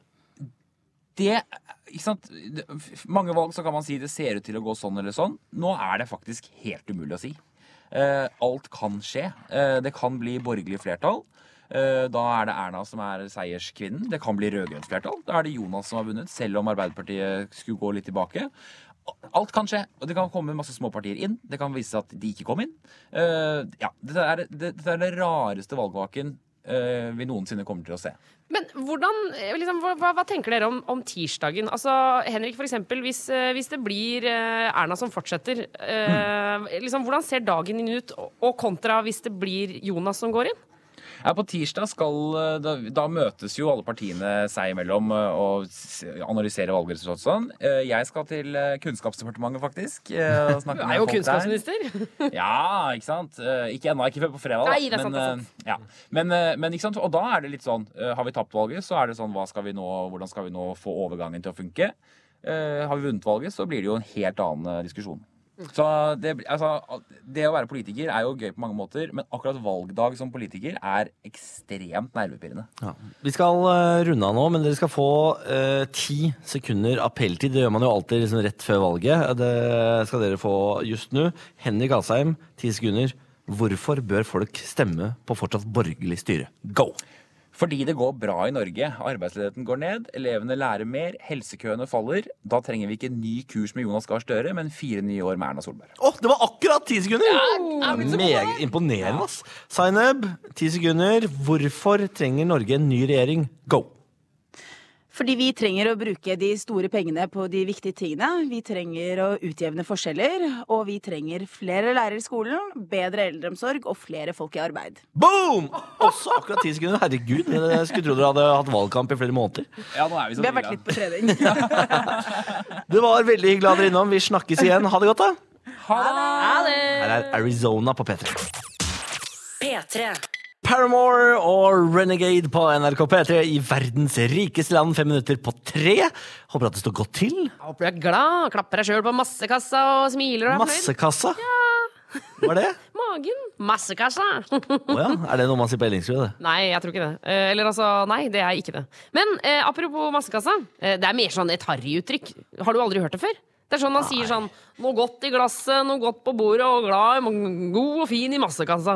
Det ikke sant? Mange valg så kan man si det ser ut til å gå sånn eller sånn. Nå er det faktisk helt umulig å si. Uh, alt kan skje. Uh, det kan bli borgerlig flertall. Uh, da er det Erna som er seierskvinnen. Det kan bli rødgrønt flertall. Da er det Jonas som har vunnet, selv om Arbeiderpartiet skulle gå litt tilbake. Alt kan skje, og det kan komme masse små partier inn. Det kan vise seg at de ikke kom inn. Uh, ja, dette er, det, dette er det rareste valgvaken uh, vi noensinne kommer til å se. Men hvordan, liksom, hva, hva tenker dere om, om tirsdagen? Altså, Henrik, for eksempel, hvis, hvis det blir Erna som fortsetter, mm. liksom, hvordan ser dagen din ut, og kontra hvis det blir Jonas som går inn? Ja, på tirsdag skal, da, da møtes jo alle partiene seg imellom og analysere valgresultatet sånn. Jeg skal til Kunnskapsdepartementet, faktisk. Du er jo kunnskapsminister. Ja, ikke sant? Ikke ennå, ikke før på fredag. Nei, det er sant, det er sant. Ja. Men, men ikke sant? Og da er det litt sånn, har vi tapt valget, så er det sånn, hva skal vi nå, hvordan skal vi nå få overgangen til å funke? Har vi vunnet valget, så blir det jo en helt annen diskusjon. Så det, altså, det å være politiker er jo gøy på mange måter, men akkurat valgdag som politiker er ekstremt nervepirrende. Ja. Vi skal uh, runde av nå, men dere skal få uh, ti sekunder appelltid. Det gjør man jo alltid liksom, rett før valget. Det skal dere få just nå. Henrik Asheim, ti sekunder. Hvorfor bør folk stemme på fortsatt borgerlig styre? Go! Fordi det går bra i Norge. Arbeidsledigheten går ned, elevene lærer mer, helsekøene faller. Da trenger vi ikke en ny kurs med Jonas Gahr Støre, men fire nye år med Erna Solberg. Åh, oh, det var akkurat ti sekunder! Ja, meget imponerende, ass. Zainab, ti sekunder. Hvorfor trenger Norge en ny regjering? Go! Fordi vi trenger å bruke de store pengene på de viktige tingene. Vi trenger å utjevne forskjeller, og vi trenger flere lærere i skolen, bedre eldreomsorg og flere folk i arbeid. Boom! Også akkurat ti sekunder. Herregud, jeg skulle tro dere hadde hatt valgkamp i flere måneder. Ja, nå er vi så Vi har vært litt på trening. Det var veldig hyggelig å ha dere innom. Vi snakkes igjen. Ha det godt, da. Ha det! Her er Arizona på P tre. P tre. Paramore og Renegade på N R K P tre i verdens rikeste land, fem minutter på tre. Håper at det står godt til. Jeg håper du er glad, klapper deg selv på massekassa og smiler og er fornøyd. Massekassa? Hva er det? Magen. Massekassa. Åja, er det noe man sier på Ellingsrud? Nei, jeg tror ikke det. Eh, eller altså, nei, det er ikke det. Men eh, apropos massekassa, eh, det er mer sånn et harryuttrykk. Har du aldri hørt det før? Det er sånn man sier sånn, noe godt i glasset, noe godt på bordet, og glad, god og fin i massekassa.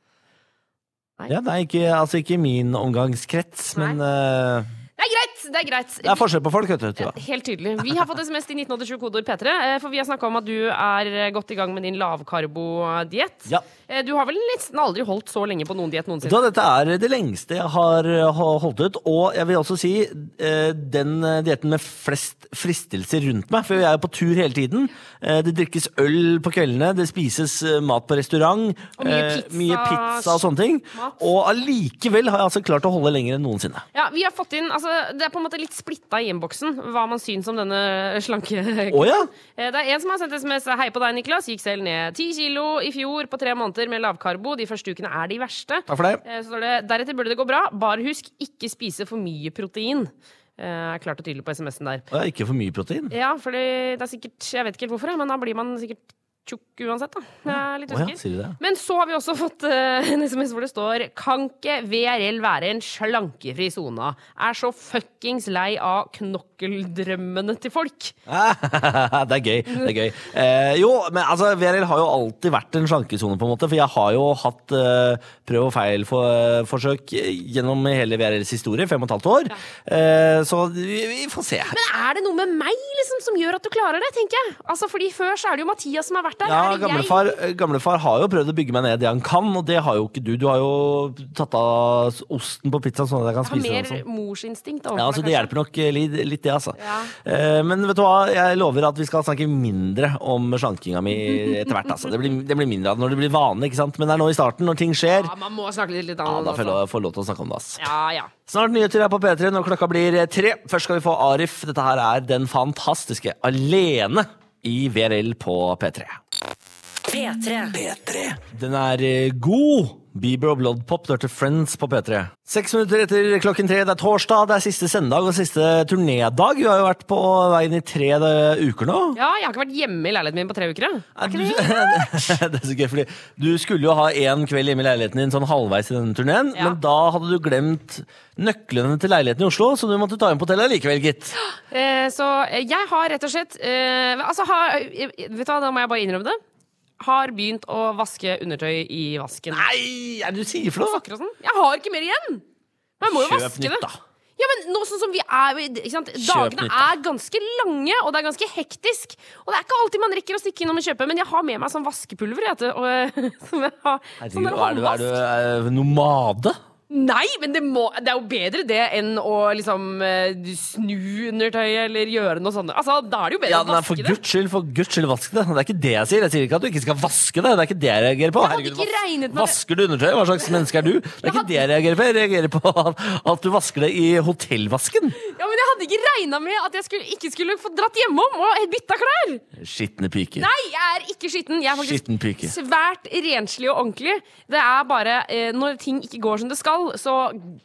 Nei. Ja, det er ikke, altså ikke min omgangskrets, men uh, Det er greit, det er greit. det er forskjell på folk, vet du. Ja. Helt tydelig. Vi har fått sms til nitten åttisju kodeord P tre, eh, for vi har snakket om at du er godt i gang med din lavkarbo-diett. Ja. Eh, Du har vel nesten aldri holdt så lenge på noen diett noensinne? Da, dette er det lengste jeg har har holdt ut, og jeg vil også si eh, den dietten med flest fristelser rundt meg, for jeg er jo på tur hele tiden. Eh, det drikkes øl på kveldene, det spises eh, mat på restaurant, Og mye eh, pizza, mye pizza og sånne ting. mat. Og allikevel har jeg altså klart å holde lenger enn noensinne. Ja, vi har fått inn, altså det er på en måte litt splitta i innboksen hva man syns om denne slanke. Å ja? Eh, Det er en som har sendt sms. Hei på deg, Niklas. Gikk selv ned ti kilo i fjor på tre måneder med lavkarbo. De første ukene er de verste. Takk for det. Eh, Så står det, deretter burde det gå bra. Bare husk, ikke spise for mye protein. Eh, Klart og tydelig på sms'en der. Og ikke for mye protein. Ja, for det er sikkert, jeg vet ikke helt hvorfor, men da blir man sikkert tjukk uansett da. Jeg er litt Å ja, usikker. sier du det? Men så har vi også fått uh, en sms hvor det står: Kan ikke V R L være en slankefri zona? Er så fuckings lei av knokkeldrømmene til folk. Det er gøy, det er gøy. Eh, jo, men altså, V R L har jo alltid vært en slankesone på en måte, for jeg har jo hatt eh, prøv og feil for, uh, forsøk gjennom hele V R Ls historie, fem og et halvt år. Eh, så vi, vi får se. Men er det noe med meg liksom, som gjør at du klarer det, tenker jeg? Altså, fordi før så er det jo Mathias som har vært der. Ja, er det gamlefar, gamlefar har jo prøvd å bygge meg ned det han kan, og det har jo ikke du. Du har jo tatt av osten på pizzaen sånn at jeg kan jeg? spise Har den. og mer sånn. morsinstinkt. Ja, altså Det hjelper nok litt, litt det, altså. Ja. Eh, men vet du hva, jeg lover at vi skal snakke mindre om slankinga mi etter hvert. Altså. Det, blir, det blir mindre av det når det blir vanlig, ikke sant? Men det er nå i starten, når ting skjer. Ja, man må snakke litt, litt Ja, annet. da får jeg lov, får lov til å snakke om det, ass. Ja, ja. Snart nyheter her på P tre når klokka blir tre. Først skal vi få Arif. Dette her er den fantastiske Alene i V R L på P tre. P tre. P tre. Den er eh, god. Bieber og Bloodpop dør til Friends på P tre. Seks minutter etter klokken tre, det er torsdag, det er siste sendag og siste turnédag. Vi har jo vært på veien i tre eh, uker nå. Ja, jeg har ikke vært hjemme i leiligheten min på tre uker. Da. Ja, du, det er så gøy, fordi du skulle jo ha en kveld hjemme i leiligheten din sånn halvveis i denne turneen, Ja. men da hadde du glemt nøklene til leiligheten i Oslo, så du måtte ta inn på hotellet likevel, gitt. Eh, så eh, jeg har rett og slett eh, Altså, har, eh, vet du hva, da må jeg bare innrømme det. Har begynt å vaske undertøy i vasken. Nei, er det du sier for noe? Sokker og sånn. Jeg har ikke mer igjen! Men jeg må jo Kjøp vaske nytt, det. da. Ja, men nå sånn som vi er ikke sant? Dagene nytt, da. er ganske lange, og det er ganske hektisk. Og det er ikke alltid man rekker å stikke innom og kjøpe, men jeg har med meg sånn vaskepulver. Vet du, og, som jeg har, Herregud, sånn er der du, er du håndvask. eh, nomade? Nei, men det, må, det er jo bedre det enn å liksom eh, snu undertøyet eller gjøre noe sånt. Altså, da er det jo bedre Ja, å nei, vaske for det. guds skyld, for guds skyld, vask det. Det er ikke det jeg sier. Jeg sier ikke at du ikke skal vaske det. Det er ikke det jeg reagerer på. Jeg hadde Herregud, ikke vas- regnet med det. vasker du undertøy? Hva slags menneske er du? Det er ikke hadde- det jeg reagerer på. Jeg reagerer på at, at du vasker det i hotellvasken. Ja, men jeg hadde ikke regnet med at jeg skulle, ikke skulle få dratt hjemom og bytta klær. Skitne pike. Nei, jeg er ikke skitten. Jeg er faktisk Skitten pike. svært renslig og ordentlig. Det er bare eh, når ting ikke går som det skal, så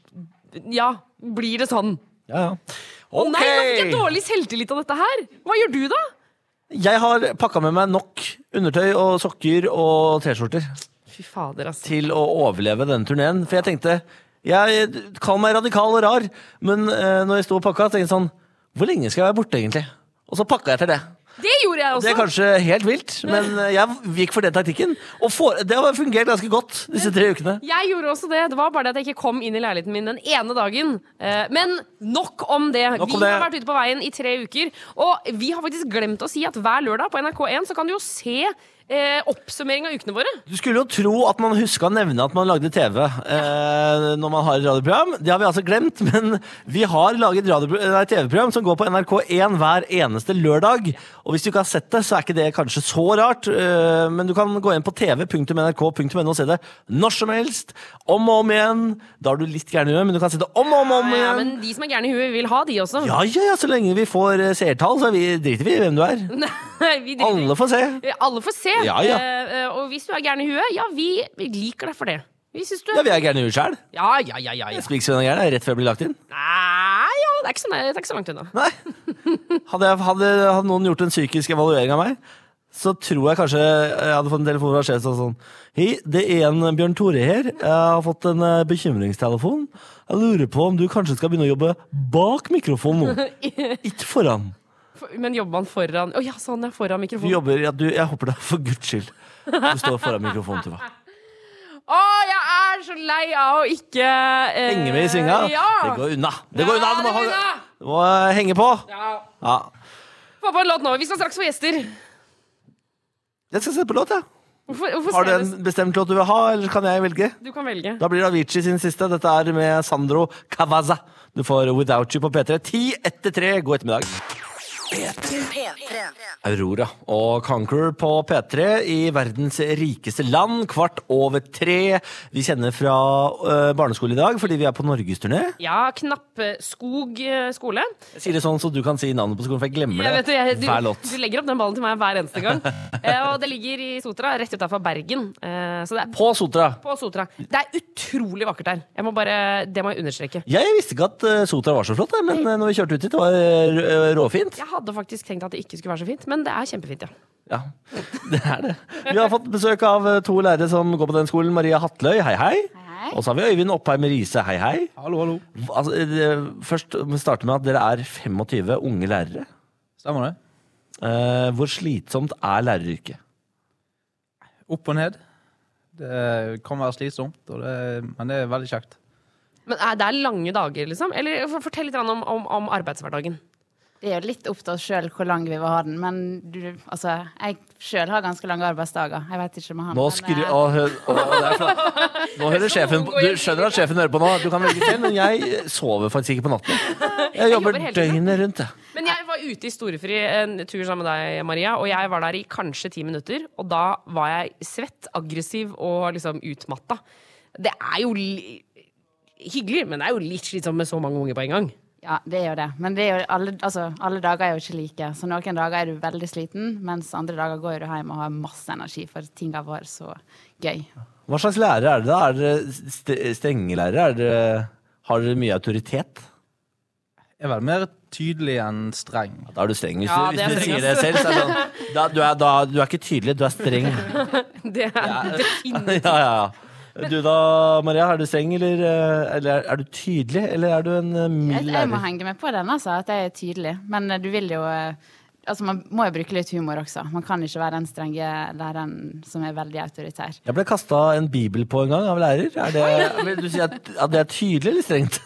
ja, blir det sånn. Ja, ja. Å Ok! nei, nå fikk jeg dårlig selvtillit av dette her. Hva gjør du da? Jeg har pakka med meg nok undertøy og sokker og T-skjorter Fy fader, altså. til å overleve denne turneen. For jeg tenkte, jeg kall meg radikal og rar, men eh, når jeg sto og pakka, tenkte jeg sånn, hvor lenge skal jeg være borte egentlig? Og så pakka jeg til det. Det gjorde jeg også. Det er kanskje helt vilt, men jeg gikk for den taktikken. Og for, det har fungert ganske godt disse tre ukene. Jeg gjorde også det. Det var bare det at jeg ikke kom inn i leiligheten min den ene dagen. Eh, Men nok om det. Nok om vi det. har vært ute på veien i tre uker, og vi har faktisk glemt å si at hver lørdag på N R K en så kan du jo se eh, oppsummering av ukene våre. Du skulle jo tro at man huska å nevne at man lagde T V eh, når man har et radioprogram. Det har vi altså glemt, men vi har laget radio- nei, T V-program som går på N R K en hver eneste lørdag. Og hvis du ikke har sett det, så er ikke det kanskje så rart, eh, men du kan gå inn på tv punktum n r k punktum n o og se det når som helst, om og om igjen. Da er du litt gæren i huet, men du kan se det om og om, om Ja, igjen. men de som er gærne i huet, vil ha de også. Ja, ja, ja, så lenge vi får eh, seertall, så er vi, driter vi i hvem du er. Nei, vi driter i- Alle får se. Alle får se. Ja, ja. Eh, eh, og hvis du er gæren i huet, ja, vi liker deg for det. Vi synes du Ja, vi er gærne i selv. Ja, ja, ja, ja, ja. Spiksvenn er gærne, rett før jeg blir lagt inn. Nei, ja, det er ikke så, det er ikke så langt unna. Nei. Hadde, jeg, hadde, hadde noen gjort en psykisk evaluering av meg, så tror jeg kanskje jeg hadde fått en telefon fra sjefen sånn Hei, det er en Bjørn Tore her. Jeg har fått en uh, bekymringstelefon. Jeg lurer på om du kanskje skal begynne å jobbe bak mikrofonen nå. Ikke foran. Men jobber man foran Å oh, ja, sånn er foran Du mikrofonen. jobber, ja, du, jeg håper det for Guds skyld. Du står foran mikrofonen, Tuva. Å, jeg er så lei av å ikke eh, Henge med i svinga. Ja. Det går unna. Det går Ja, unna. Du må, det går holde- unna. du må uh, henge på. Ja. Ja. Få på en låt nå. Vi skal straks få gjester. Jeg skal se på låt, ja. Hvorfor, hvorfor Har du ser en det- bestemt låt du vil ha, eller kan jeg velge? Du kan velge. Da blir det Avicii sin siste. Dette er med Sandro Cavazza. Du får Without You på P tre. Ti etter tre. God ettermiddag. Aurora og Conquer på P tre i verdens rikeste land, kvart over tre. Vi kjenner fra uh, barneskole i dag, fordi vi er på norgesturné. Ja, Knappskog eh, skole. Jeg sier det sånn så du kan si navnet på skolen, for jeg glemmer Jeg det vet, jeg, du, hver låt. du legger opp den ballen til meg hver eneste gang. eh, og det ligger i Sotra, rett utenfor Bergen. Eh, så det er På Sotra. på Sotra. Det er utrolig vakkert her. Jeg må bare, det må jeg understreke. Jeg visste ikke at uh, Sotra var så flott, jeg, men uh, når vi kjørte ut hit, det var uh, råfint. Jeg hadde faktisk tenkt at det ikke skulle være så fint, men det er kjempefint, ja. Ja, det er det. Vi har fått besøk av uh, to lærere som går på den skolen. Maria Hatløy, hei hei. Hei. Og så har vi Øyvind Oppheim Riise, hei hei. Hallo, hallo. Altså, det, først må vi starte med at dere er femogtyve unge lærere. Stemmer det? Uh, hvor slitsomt er læreryrket? Opp og ned. Det kan være slitsomt, og det, men det er veldig kjekt. Men er det er lange dager, liksom? Eller for- fortell litt grann om, om, om arbeidshverdagen. Det er jo litt opp til oss sjøl hvor lang vi vil ha den, men du, altså, jeg sjøl har ganske lange arbeidsdager. Jeg vet ikke med han. Nå men, skru... eh, Å, hør, å, det er flott. Nå hører sjefen på, du skjønner at sjefen hører på nå. Du kan velge selv, men jeg sover faktisk ikke på natten. Jeg jobber jobber hele tiden. døgnet rundt, jeg. Men jeg var ute i Storefri en tur sammen med deg, Maria, og jeg var der i kanskje ti minutter, og da var jeg svett, aggressiv og liksom utmatta. Det er jo li hyggelig, men det er jo litt slitsomt med så mange unge på en gang. Ja, det er jo det. Men det er jo alle, altså, alle dager er jo ikke like. Så noen dager er du veldig sliten, mens andre dager går du hjem og har masse energi, for ting har vært så gøy. Hva slags lærere er det da? Er dere st strenge lærere? Er dere, har dere mye autoritet? Jeg er vel mer tydelig enn streng. Da er du streng. Hvis Ja, du, det er hvis du streng, sier det selv, så er det sånn da, du, er, da, du er ikke tydelig, du er streng. Det er definitivt. Ja, ja, ja. Du da, Maria, er du streng, eller, eller er du tydelig, eller er du en uh, Jeg, mild jeg må lærer? henge med på den, altså, at jeg er tydelig. Men eh, du vil jo eh, Altså, man må jo bruke litt humor også. Man kan ikke være den strenge læreren som er veldig autoritær. Jeg ble kastet en bibel på en gang av lærer. Er det, vil du si at, at det er tydelig eller strengt?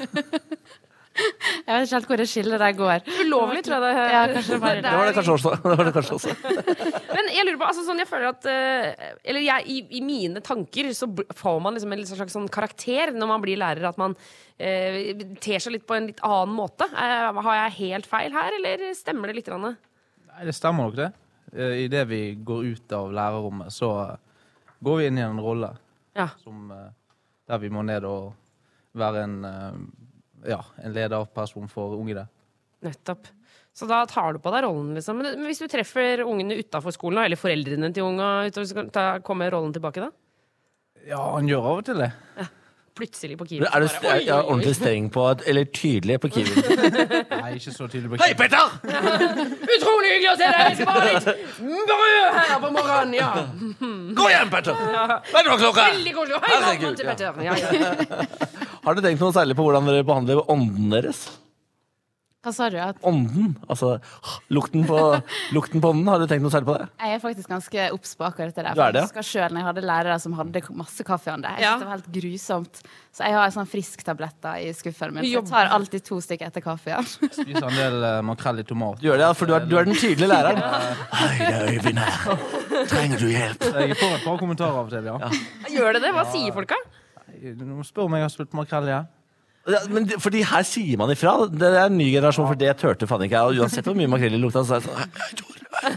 Jeg vet ikke helt hvor det skillet der går. Ulovlig, tror jeg det Ja, kanskje bare Det var det kanskje også. Det var det kanskje også. Men jeg lurer på, altså sånn jeg føler at eh, Eller jeg, i, i mine tanker så b- får man liksom en litt slags sånn karakter når man blir lærer, at man eh, ter seg litt på en litt annen måte. Eh, har jeg helt feil her, eller stemmer det litt? Grann? Nei, det stemmer nok det. Eh, I det vi går ut av lærerrommet, så eh, går vi inn i en rolle Ja. som, eh, der vi må ned og være en, eh, ja, en lederperson for unge der. Nettopp. Så da tar du på deg rollen, liksom. Men men hvis du treffer ungene utafor skolen, eller foreldrene til unga, utover, så ta- kommer rollen tilbake da? Ja, han gjør av og til det. Plutselig på Kiwi. Er du så st bare, oi, ja, oi, oi. ordentlig streng på at, eller tydelig på Kiwi? Nei, ikke så tydelig på Hei, Petter! Utrolig hyggelig å se deg! Jeg skal bare ha litt brød her på morgenen, ja. Gå hjem, Petter! Hva er det klokka? Veldig koselig. Hei, Herregud, mamma til ja. Petter. Ja, ja. Har dere tenkt noe særlig på hvordan dere behandler ånden deres? Hva sa du? At Ånden, altså lukten på, lukten på ånden, har dere tenkt noe særlig på det? jeg er faktisk ganske obs på akkurat det der. Du er det, ja? Jeg husker selv når jeg hadde lærere som hadde masse kaffeånde. Jeg Ja. synes det var helt grusomt. Så jeg har sånn frisktabletter i skuffen min. Så Jobb. jeg tar alltid to stykker etter kaffe igjen. Spiser en del uh, makrell i tomat. Du gjør det, ja, for du er, du er den tydelige læreren. Hei, det er Øyvind her. Trenger du hjelp? Jeg får et par kommentarer av og til, ja. Gjør det det? Hva sier folka? Du må spørre om jeg har slutt makrell, ja. Ja, men det- fordi her sier man ifra. Det er en ny generasjon, for det hørte faen ikke jeg. Og uansett hvor mye makrell det lukta, så er det sånn «Hei, Tor».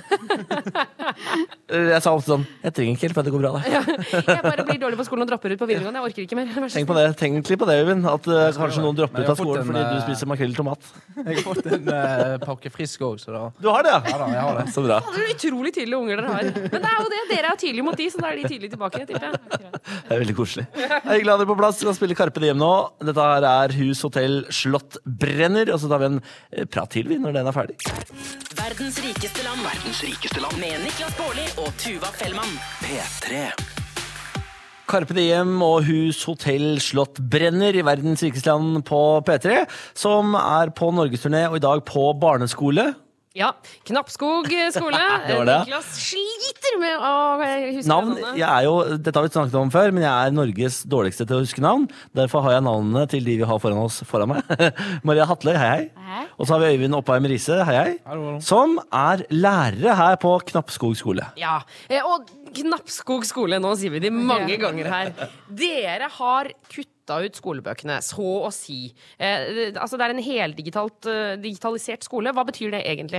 Jeg sa alltid sånn Jeg trenger ikke hjelp, det går bra, det. Jeg bare blir dårlig på skolen og dropper ut på videregående. Jeg orker ikke mer. Vær så Tenk på det, tenk litt på det, Øyvind. At uh, kanskje noen dropper Men ut jeg av har fått skolen en, fordi du eh, spiser makrell i tomat. Jeg har fått en uh, pakke frisk òg, så da Du har det, Ja da, jeg har det. Så bra. snill. Det er utrolig tydelige unger dere har. Men det er jo det. Dere er tydelig mot de, så da er de tydelig tilbake, tipper jeg. Det er veldig koselig. Jeg er glad dere er på plass. Vi skal spille Carpe Diem nå. Dette her er Hus, hotell, slott, brenner. Og så tar vi en prat til vi når den er ferdig. Verdens rikeste land. Verdens rikeste land. Med Niklas Baarli og Tuva Fellmann. P tre. Carpe Diem og Hus, hotell, slott, brenner i verdens rikeste land på P tre, som er på norgesturné og i dag på barneskole. Ja, Knappskog skole. Det var det. Niklas sliter med å huske Navn, navnet. jeg er jo, dette har vi snakket om før, men jeg er Norges dårligste til å huske navn. Derfor har jeg navnene til de vi har foran oss foran meg. Maria Hatløy, hei hei. Hei. Og så har vi Øyvind Oppheim Riise, hei hei. Hallo, hallo. Som er lærere her på Knappskog skole. Ja, eh, og Knappskog skole, nå sier vi de mange ganger her. Dere har kutta ut skolebøkene, så å si. Eh, det- altså det er en heldigitalt eh, digitalisert skole. Hva betyr det egentlig?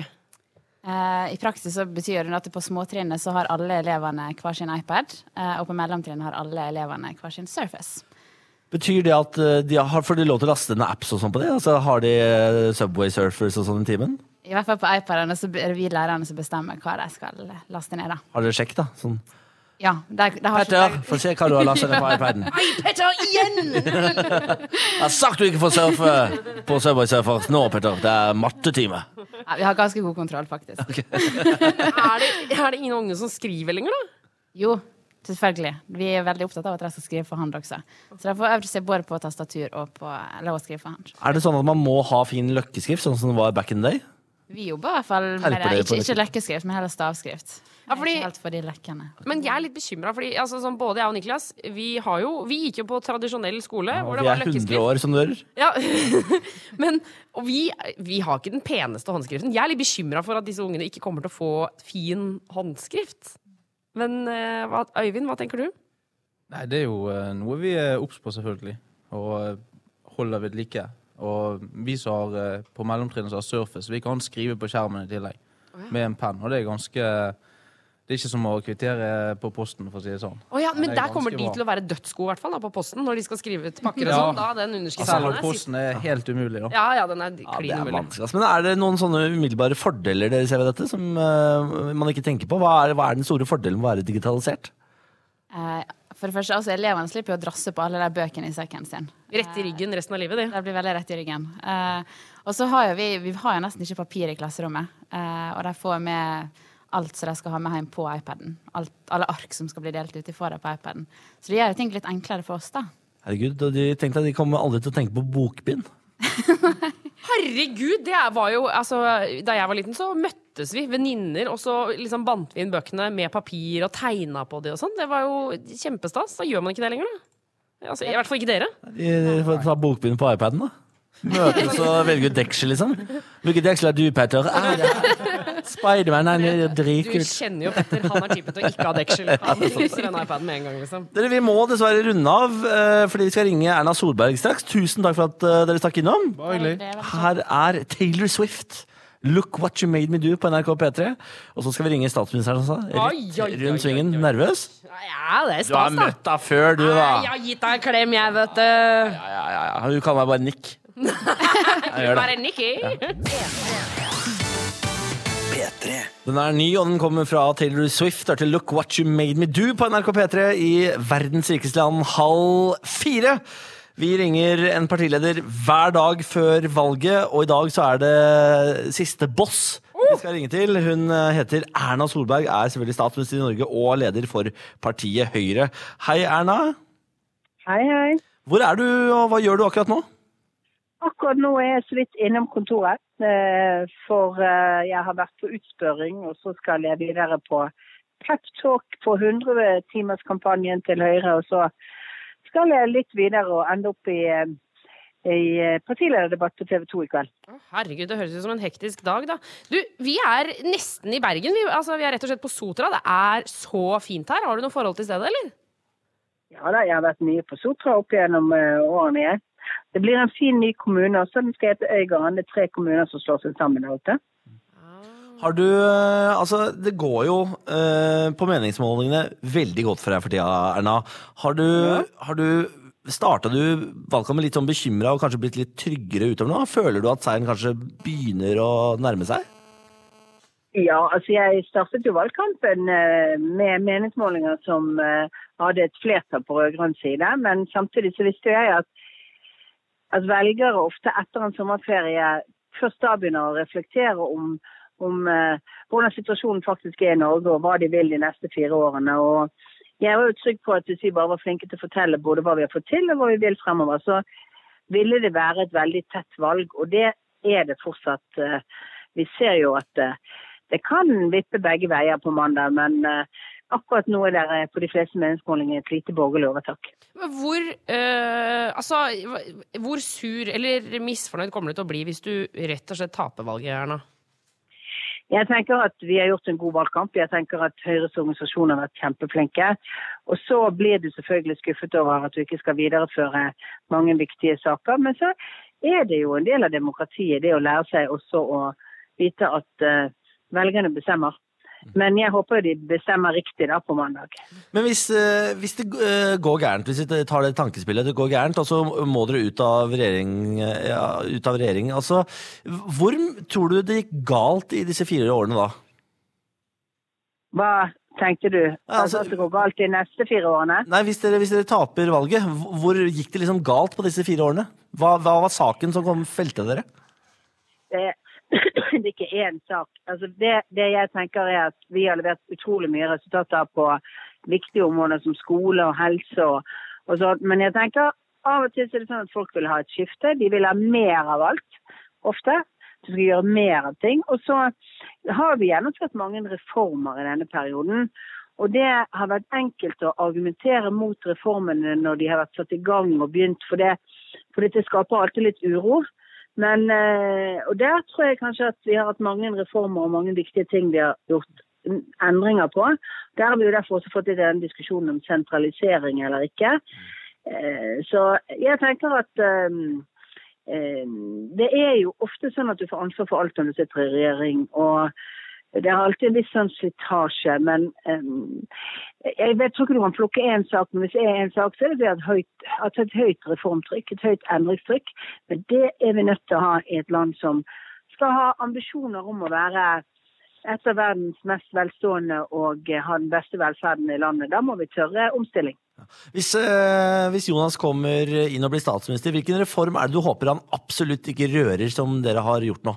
Eh, I praksis så betyr det at på småtrinnet så har alle elevene hver sin iPad, eh, og på mellomtrinnet har alle elevene hver sin Surface. Betyr det at eh, de har, får de lov til å laste ned apps og sånn på det? Altså har de eh, Subway Surfers og sånn i timen? I hvert fall på iPadene så er det vi lærerne som bestemmer hva de skal laste ned da. Har dere sjekk da? Sånn, Ja, de, de har Petter, få se hva du har lastet ned på iPaden. Hei, Petter, igjen! Jeg har sagt du ikke får surfe på Subway Surfers nå, Petter. Det er mattetime. Ja, vi har ganske god kontroll, faktisk. er, det, er det ingen unge som skriver lenger, da? Jo, selvfølgelig. Vi er veldig opptatt av at de skal skrive for hand også. Så de får øve seg både på tastatur og på eller å skrive for hand. Er det sånn at man må ha fin løkkeskrift, sånn som det var back in the day? Vi jobber i hvert fall med Hjelper det. dere på Ikke, det? ikke lekkeskrift, men heller stavskrift. Ja, fordi- Ikke helt for de lekkene. Men jeg er litt bekymret, fordi altså, sånn, både jeg og Niklas, vi, har jo, vi gikk jo på tradisjonell skole, hvor Og det vi var er hundre løkkeskrift. år som du hører. Ja, men og vi, vi har ikke den peneste håndskriften. Jeg er litt bekymret for at disse ungene ikke kommer til å få fin håndskrift. Men eh, hva, Øyvind, hva tenker du? Nei, det er jo eh, noe vi er obs på, selvfølgelig. Og eh, holder ved like. Og vi som har eh, på mellomtrinnet som har Surface, vi kan skrive på skjermen i tillegg. Med en penn. Og det er ganske Det er ikke som å kvittere på posten, for å si det sånn. Å ja, men Det er der kommer ganske de bra. til å være dødsgode, i hvert fall, da, på posten, når de skal skrive ut pakker og Ja. sånn. Da, den Altså, underskriften der posten er helt umulig, da. Ja, ja, den er Ja, det klin er umulig. vanskelig. ass. Men er det noen sånne umiddelbare fordeler dere ser ved dette, som eh, man ikke tenker på? Hva er, hva er den store fordelen med å være digitalisert? Eh, For det første, altså elevene slipper jo å drasse på alle de bøkene i sekken sin. Rett i ryggen resten av livet, de. Det blir veldig rett i ryggen. Eh, og så har jo vi, vi har jo nesten ikke papir i klasserommet. Eh, og de får med alt som de skal ha med hjem på iPaden. Alt, alle ark som skal bli delt ut, de får det på iPaden. Så det gjør jo ting litt enklere for oss, da. Herregud, og de tenkte at de kommer aldri til å tenke på bokbind. Herregud, det var jo altså, da jeg var liten, så møttes vi venninner, og så liksom bandt vi inn bøkene med papir og tegna på det og sånn. Det var jo kjempestas. Da gjør man ikke det lenger, da. Altså, I hvert fall ikke dere. De får ta bokbind på iPaden, da. Møtes og velge ut deksel, liksom. Hvilket deksel er du, Petter? Ah, det er Spiderman, han er Du dritkult. kjenner jo Petter. Han er typen til å ikke ha deksel. Han knuser den iPaden med en gang, liksom. Dere, vi må dessverre runde av, eh, fordi vi skal ringe Erna Solberg straks. Tusen takk for at eh, dere stakk innom. Bare hyggelig. Det er veldig Her er Taylor Swift. Look What You Made Me Do på N R K P tre. Og så skal vi ringe statsministeren også. Oi, oi, oi, Rett rundt oi, svingen. oi. Nervøs? Ja, det er Du har stas, da. møtt henne før, du, da. Nei, jeg har gitt deg en klem, jeg, vet du. Ja, ja, ja, ja. Du kaller meg bare Nick. Jeg gjør det. Bare Nikki. P tre. Den er ny, og den kommer fra Taylor Swift. Det er til Look What You Made Me Do på N R K P tre i verdens rikeste land halv fire. Vi ringer en partileder hver dag før valget, og i dag så er det siste boss vi skal ringe til. Hun heter Erna Solberg, er selvfølgelig statsminister i Norge og leder for partiet Høyre. Hei, Erna. Hei, hei. Hvor er du, og hva gjør du akkurat nå? Akkurat nå er jeg så vidt innom kontoret, eh, for eh, jeg har vært på utspørring, og så skal jeg videre på pep talk på hundre-timerskampanjen til Høyre, og så skal jeg litt videre og ende opp i, eh, i partilederdebatt på T V to i kveld. Å, herregud, det høres ut som en hektisk dag, da. Du, vi er nesten i Bergen. Vi, altså, vi er rett og slett på Sotra. Det er så fint her. Har du noe forhold til stedet, eller? Ja da, jeg har vært mye på Sotra opp gjennom eh, årene, jeg. Det blir en fin ny kommune, og så skal jeg til Øygarden. Det er tre kommuner som slår seg sammen der ute. Har du, eh, altså det går jo eh, på meningsmålingene veldig godt for deg for tida, Erna. Har du, har du startet du valgkampen litt sånn bekymret og kanskje blitt litt tryggere utover nå? Føler du at seieren kanskje begynner å nærme seg? Ja, altså jeg startet jo valgkampen eh, med meningsmålinger som eh, hadde et flertall på rødgrønn side, men samtidig så visste jeg at, at velgere ofte etter en sommerferie først da begynner å reflektere om, om eh, hvordan situasjonen faktisk er i Norge og hva de vil de neste fire årene. Og jeg var jo trygg på at hvis vi bare var flinke til å fortelle både hva vi har fått til og hva vi vil fremover, så ville det være et veldig tett valg, og det er det fortsatt. Eh, vi ser jo at eh, det kan vippe begge veier på mandag, men uh, akkurat nå er det på de fleste meningsmålinger et lite borgerlig overtak. Hvor, uh, altså, hvor sur eller misfornøyd kommer du til å bli hvis du rett og slett taper valget, Erna? Jeg tenker at vi har gjort en god valgkamp. Jeg tenker at Høyres organisasjoner har vært kjempeflinke. Og så blir du selvfølgelig skuffet over at du ikke skal videreføre mange viktige saker. Men så er det jo en del av demokratiet, det å lære seg også å vite at uh, velgerne bestemmer. Men jeg håper de bestemmer riktig da på mandag. Men hvis, hvis det går gærent, hvis vi tar det tankespillet, det går gærent, og så må dere ut av regjering, ja, ut av regjering. Altså, hvor tror du det gikk galt i disse fire årene da? Hva tenkte du? Ja, altså, at det går galt i neste fire årene? Nei, hvis dere, hvis dere taper valget, hvor gikk det liksom galt på disse fire årene? Hva, hva var saken som kom felte dere? Det det er ikke én sak. Altså det, det jeg tenker er at vi har levert utrolig mye resultater på viktige områder som skole og helse og, og så. Men jeg tenker av og til så er det sånn at folk vil ha et skifte. De vil ha mer av alt, ofte. De skal gjøre mer av ting. Og så har vi gjennomført mange reformer i denne perioden. Og det har vært enkelt å argumentere mot reformene når de har vært satt i gang og begynt, for det, for det skaper alltid litt uro. Men, og der tror jeg kanskje at vi har hatt mange reformer og mange viktige ting vi har gjort endringer på. Der har vi jo derfor også fått i den diskusjonen om sentralisering eller ikke. Så jeg tenker at det er jo ofte sånn at du får ansvar for alt når du sitter i regjering, og det har alltid en viss sånn slitasje, men um, jeg vet, tror ikke du kan plukke en sak, men hvis det er en sak, så er det et høyt, at et høyt reformtrykk, et høyt endringstrykk, men det er vi nødt til å ha i et land som skal ha ambisjoner om å være et av verdens mest velstående og ha den beste velferden i landet. Da må vi tørre omstilling. Hvis, eh, hvis Jonas kommer inn og blir statsminister, hvilken reform er det du håper han absolutt ikke rører som dere har gjort nå?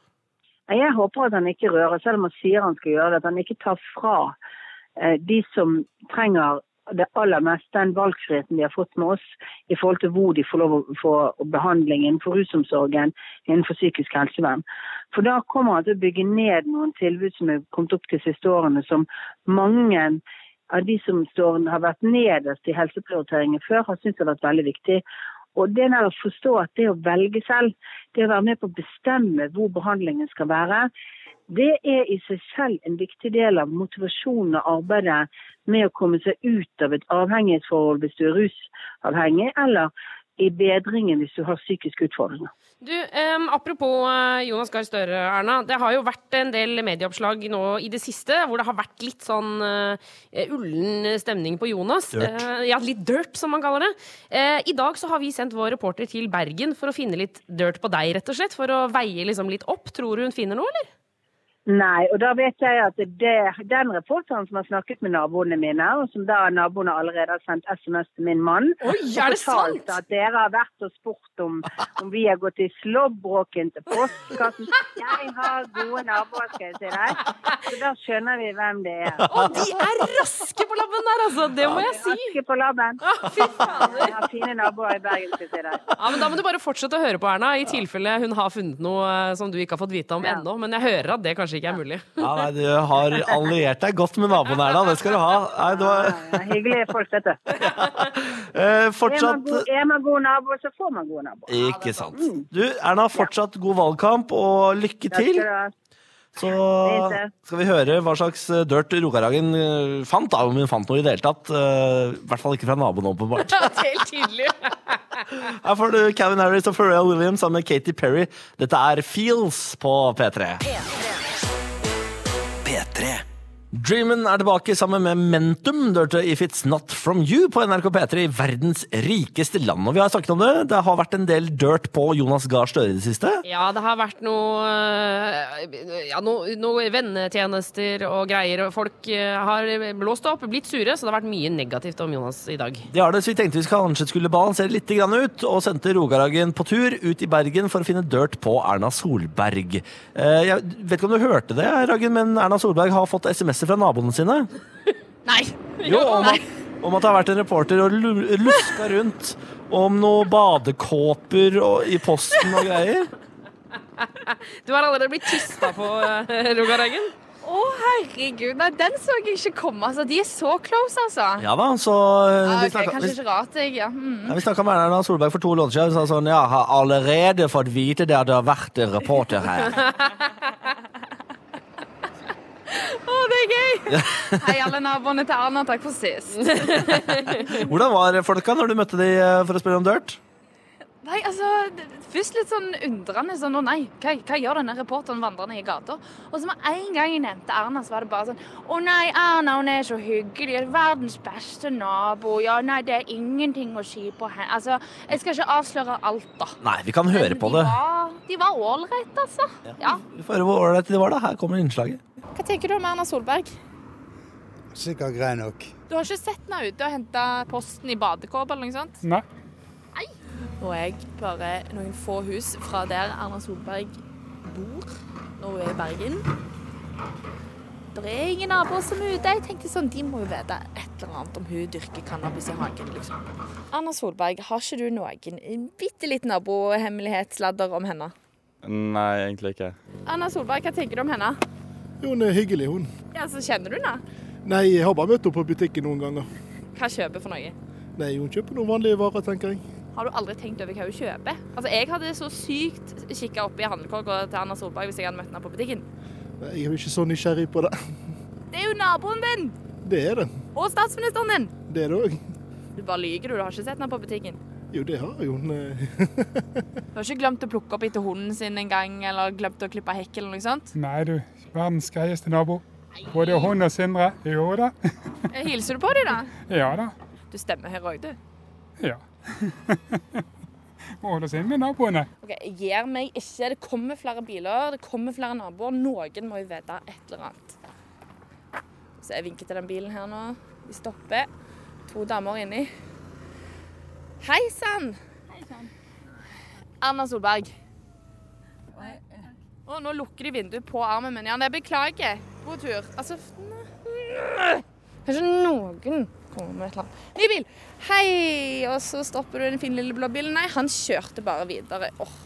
Jeg håper at han ikke rører, selv om han sier han skal gjøre det, at han ikke tar fra eh, de som trenger det aller mest, den valgfriheten de har fått med oss i forhold til hvor de får lov å få behandling innenfor rusomsorgen, innenfor psykisk helsevern. For da kommer han til å bygge ned noen tilbud som er kommet opp de siste årene, som mange av de som står, har vært nederst i helseprioriteringer før, har syntes det har vært veldig viktig. Og det er å forstå at det å velge selv, det å være med på å bestemme hvor behandlingen skal være, det er i seg selv en viktig del av motivasjonen og arbeidet med å komme seg ut av et avhengighetsforhold hvis du er rusavhengig, eller i bedringen hvis du har psykiske utfordringer. Du, um, apropos Jonas Gahr Støre, Erna, det har jo vært en del medieoppslag nå i det siste, hvor det har vært litt sånn uh, ullen stemning på Jonas. Uh, ja, litt dirt, som man kaller det. Uh, I dag så har vi sendt vår reporter til Bergen for å finne litt dirt på deg, rett og slett, for å veie liksom litt opp. Tror du hun finner noe, eller? Nei, og da vet jeg at det, den reporteren som har snakket med naboene mine, og som da naboene allerede har sendt sms til min mann, Oi, er det sant? At dere har vært og spurt om, om vi har gått i slåbråken til postkassen. Jeg har gode naboer, skal jeg si deg. Så da skjønner vi hvem det er. Og de er raske på labben der, altså, det må jeg si. Raske på labben. Ah, fy fader. Jeg har fine naboer i Bergen, skal jeg si deg. Ja, men da må du bare fortsette å høre på, Erna, i tilfelle hun har funnet noe som du ikke har fått vite om Ja. ennå. Men jeg hører at det kanskje ikke er mulig. Ja, nei, du har alliert deg godt med naboen her da, det skal du ha. Nei, du har... Ja, hyggelige folk, vet du. eh, fortsatt... Er man god, er man god nabo, så får man gode naboer. Ikke sant. Du, Erna, fortsatt god valgkamp, og lykke Takk til. skal du ha. Så skal vi høre hva slags dirt Rogahagen fant, da, om hun fant noe i det hele tatt. I hvert fall ikke fra naboen, åpenbart. Ja, helt tydelig. Her får du Calvin Harris og Pharrell Williams sammen med Katy Perry. Dette er Feels på P tre. P tre. Dreamen er tilbake sammen med Mentum, dørte If It's Not From You på N R K P tre i verdens rikeste land. Og vi har snakket om det, det har vært en del dirt på Jonas Gahr Støre i det siste. Ja, det har vært noe, ja, noe, noe vennetjenester og greier, og folk har blåst opp, blitt sure, så det har vært mye negativt om Jonas i dag. Det har det, så vi tenkte vi kanskje skulle balansere litt grann ut, og sendte Rogarangen på tur ut i Bergen for å finne dirt på Erna Solberg. Jeg vet ikke om du hørte det, Raggen, men Erna Solberg har fått sms'er fra naboene sine. Nei. Jo, om at, om at det har vært en reporter og luska rundt om noen badekåper og, i posten og greier. Du har allerede blitt tysta på, Rogarangen. Å, herregud. Nei, den så jeg ikke komme. Altså, de er så close, altså. Ja da, så... Ja, vi okay, snakket, kanskje vi, ikke rart, jeg, ja. Mm. ja. Vi snakket med Erna Solberg for to låter siden, og sa sånn, ja, har allerede fått vite det at det har vært en reporter her. Å, det er gøy! Hei, alle naboene til Erna, takk for sist. Hvordan var folka når du møtte de for å spørre om dirt? Nei, altså, først litt sånn undrende, sånn, å nei, hva, hva gjør denne reporteren vandrende i gata? Og så med en gang jeg nevnte Erna, så var det bare sånn, å nei, Erna, hun er så hyggelig, verdens beste nabo, ja, nei, det er ingenting å si på henne. Altså, jeg skal ikke avsløre alt da. Nei, vi kan høre Men på de det. Var, de var ålreit, altså. Ja. ja. Vi får høre hvor ålreit de var da, her kommer innslaget. Hva tenker du om Erna Solberg? Sikkert grei nok. Du har ikke sett henne ute og hentet posten i badekåp eller noe sånt? Nei. Nei. Nå er jeg bare noen få hus fra der Erna Solberg bor, når hun er i Bergen. Det er ingen naboer som er ute. Jeg tenkte sånn, de må jo vite et eller annet om hun dyrker cannabis i hagen, liksom. Erna Solberg, har ikke du noen en bitte litt nabohemmelighetsladder om henne? Nei, egentlig ikke. Erna Solberg, hva tenker du om henne? Jo, hun er hyggelig, hun. Ja, så kjenner du henne? Nei, jeg har bare møtt henne på butikken noen ganger. Hva kjøper for noe? Nei, hun kjøper noen vanlige varer, tenker jeg. Har du aldri tenkt over hva hun kjøper? Altså, jeg hadde så sykt kikket opp i handlekorga til Erna Solberg hvis jeg hadde møtt henne på butikken. Nei, jeg er jo ikke så nysgjerrig på det. Det er jo naboen din! Det er det. Og statsministeren din! Det er det også. Du bare lyger, du. Du har ikke sett henne på butikken. Jo, det har jeg jo. Du har ikke glemt å plukke opp etter hunden sin en gang, eller glemt å klippe hekk eller noe sånt? Nei, du. Verdens greieste nabo. Både hun og Sindre. Jo da. Hilser du på dem da? Ja da. Du stemmer her også, du. Ja. Må holde oss inn med naboene. Ok, gir meg ikke. Det kommer flere biler, det kommer flere naboer. Noen må jo vite et eller annet. Så jeg vinker til den bilen her nå. Vi stopper. To damer inni. Hei sann! Hei sann. Erna Solberg. Å, nå lukker de vinduet på armen min. Ja, jeg beklager. God tur. Altså, kanskje noen kommer med et eller annet. Ny bil! Hei! Og så stopper du den fine lille blå bilen. Nei, han kjørte bare videre. Åh.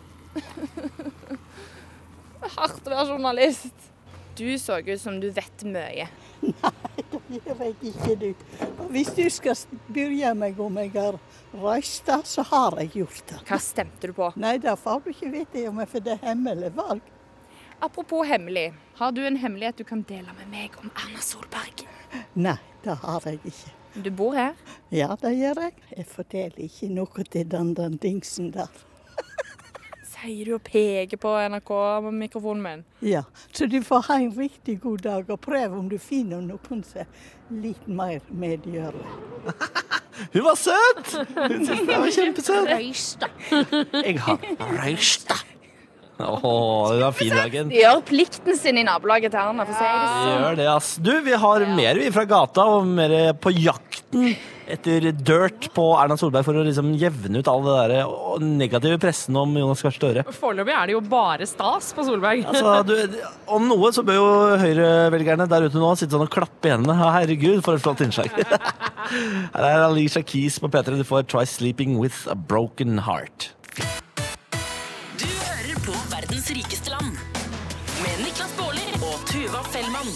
Det er hardt å være journalist. Du så ut som du vet mye. Nei, det gjør jeg ikke, du. Hvis du skal spørre meg om jeg har reist da, så har jeg gjort det. Hva stemte du på? Nei, da får du ikke vite om jeg, for det er hemmelig valg. Apropos hemmelig, har du en hemmelighet du kan dele med meg om Erna Solberg? Nei, det har jeg ikke. Du bor her? Ja, det gjør jeg. Jeg forteller ikke noe til den, den dingsen der. Sier du og peker på N R K-mikrofonen min? Ja, så du får ha en riktig god dag og prøve om du finner noen som er litt mer medgjørlig. Hun var søt! Hun synes det var kjempesøt. Røysta. Jeg har røysta. Åh, det var fin dagen. Gjør plikten sin i nabolaget til Erna, for å si det sånn. Gjør det, ass. Du, vi har mer vi fra gata, og mer på jakten etter dirt på Erna Solberg for å liksom jevne ut all det der negative pressen om Jonas Gahr Støre. Foreløpig er det jo bare stas på Solberg. Altså, du, om noe så bør jo høyrevelgerne der ute nå sitte sånn og klappe i hendene. Herregud, for et flott innslag. Her er Alicia Keys på P tre. Du får Try Sleeping With A Broken Heart. Du hører på verdens rikeste land med Niklas Baarli og Tuva Fellmann.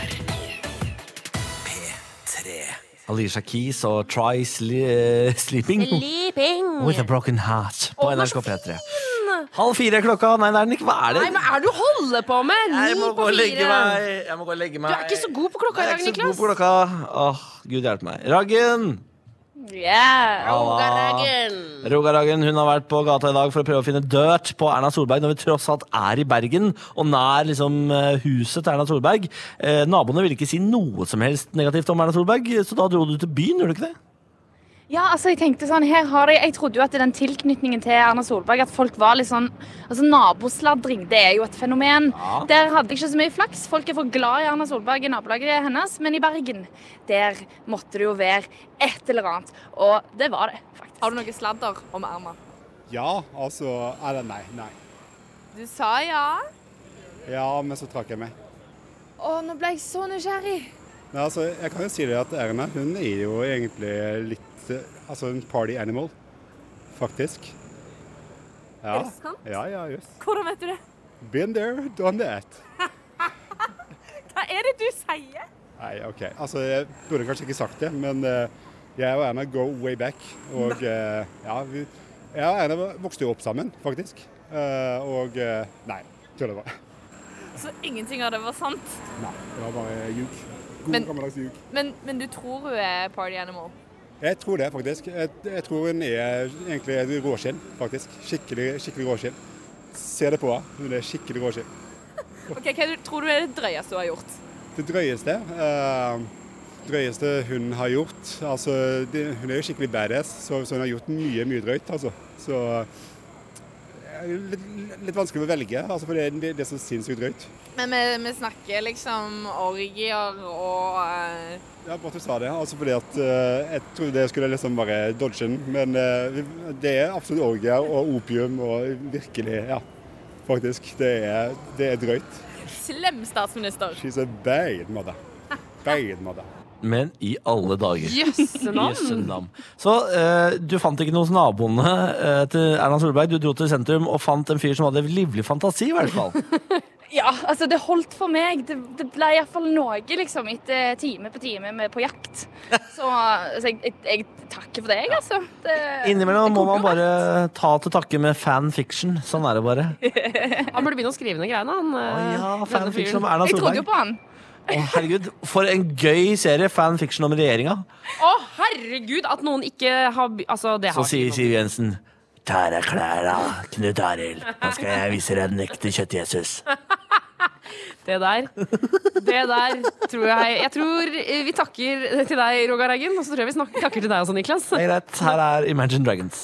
P tre. Alicia Keys og Try sli Sleeping Sleeping. With A Broken Heart på N R K P tre. Halv fire klokka. Nei, det er den ikke. Hva er det? Nei, men er du holder på med? Ni Jeg må på gå og fire. legge meg. Jeg må gå og legge meg. Du er ikke så god på klokka i Jeg er dag, ikke så god Niklas. på klokka. Åh, Gud hjelpe meg. Raggen! Yeah, Rogarhagen. Rogarhagen, hun har vært på gata i dag for å prøve å finne dirt på Erna Solberg når vi tross alt er i Bergen og nær liksom, huset til Erna Solberg. Eh, naboene ville ikke si noe som helst negativt om Erna Solberg, så da dro du til byen, gjorde du ikke det? Ja, altså jeg tenkte sånn, her har de, jeg trodde jo at den tilknytningen til Erna Solberg, at folk var litt sånn, altså nabosladring, det er jo et fenomen. Ja. Der hadde jeg ikke så mye flaks, folk er for glad i Erna Solberg i nabolaget hennes, men i Bergen, der måtte det jo være et eller annet, og det var det faktisk. Har du noen sladder om Erna? Ja, altså, eller nei, nei. Du sa ja? Ja, men så trakk jeg meg. Å, nå ble jeg så nysgjerrig. Nei, altså, jeg kan jo si det at Erna, hun er jo egentlig litt altså en party animal, faktisk. Ja. Er det sant? Ja, ja, just. Hvordan vet du det? Been there, done that. Hva er det du sier? Nei, ok. Altså, jeg burde kanskje ikke sagt det, men uh, jeg og Erna go way back. Og uh, ja, vi, jeg og Erna vokste jo opp sammen, faktisk. Uh, og uh, nei, tuller bare. Så ingenting av det var sant? Nei, det var bare ljug. God Men- gammeldags ljug. Men, men du tror hun er party animal? Jeg tror det, faktisk. Jeg, jeg tror hun er egentlig et råskinn, faktisk. Skikkelig, skikkelig råskinn. Se det på henne. Hun er skikkelig råskinn. Ok, hva er det- tror du er det drøyeste hun har gjort? Det drøyeste, uh, drøyeste hun har gjort, altså, det, hun er jo skikkelig badass, så, så hun har gjort mye, mye drøyt, altså. Så litt, litt vanskelig å velge, altså, for det, det, det er så sinnssykt drøyt. Men vi, vi snakker liksom orgier og... Uh... Ja, bare du sa det, altså fordi at uh, jeg trodde jeg skulle liksom bare dodge den, men uh, det er absolutt orgier og opium og virkelig, ja, faktisk, det er, det er drøyt. Slem statsminister. She's a bad mother. Bad mother. Men i alle dager. Jøssenavn. Jøssenavn. Så eh, du fant ikke noe hos naboene eh, til Erna Solberg. Du dro til sentrum og fant en fyr som hadde livlig fantasi, i hvert fall. Ja, altså det holdt for meg. Det, det ble i hvert fall noe, liksom, etter time på time med på jakt. Så, så jeg, jeg, jeg takker for deg, altså. Det, Innimellom må man bare ta til takke med fanfiction. Sånn er det bare. Han burde begynne å skrive ned greiene, han. Å ja, denne fanfiction fyren. om Erna jeg trodde Solberg. jo på han. Å, herregud, for en gøy serie, fanfiction om regjeringa. Å, herregud, at noen ikke har by- Altså, det Så har sier ikke Siv Jensen, ta av deg klærne, Knut Arild. Nå skal jeg vise deg den ekte kjøtt-Jesus. Det der, det der tror jeg Jeg tror vi takker til deg, Rogarhagen, og så tror jeg vi snakker, takker til deg også, Niklas. Det er greit, her er Imagine Dragons.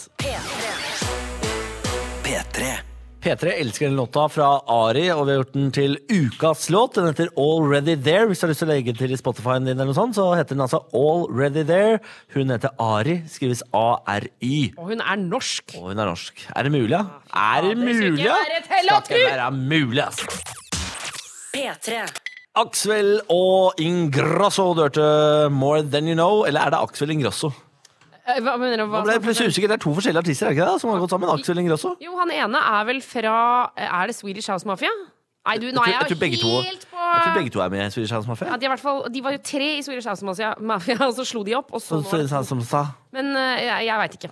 P tre. P tre elsker den låta fra Ari, og vi har gjort den til ukas låt. Den heter Already There. Hvis du har lyst til å legge til i Spotify-en din, eller noe sånt, så heter den altså Already There. Hun heter Ari, skrives A R Y. Og hun er norsk. Og hun er norsk. Er det mulig, ja? Er det det skal mulig, ikke ja? være til å Skal ikke tro. være mulig, altså. P tre. Axel og Ingrosso, du hørte More Than You Know, eller er det Axel Ingrosso? Eh, Hva mener du? Nå ble jeg plutselig usikker, det er to forskjellige artister, er det ikke det, som har gått sammen? Axel Ingrosso? Jo, han ene er vel fra Er det Swedish House Mafia? Nei, du, nå Jeg tror- er jeg jeg tror begge jo to- helt på Jeg tror begge to er med i Swedish House Mafia. ja, de, er i hvert fall, de var jo tre i Swedish House Mafia, Mafia og så slo de opp. Og så Så, så, så, som sa. Men eh, jeg, jeg veit ikke.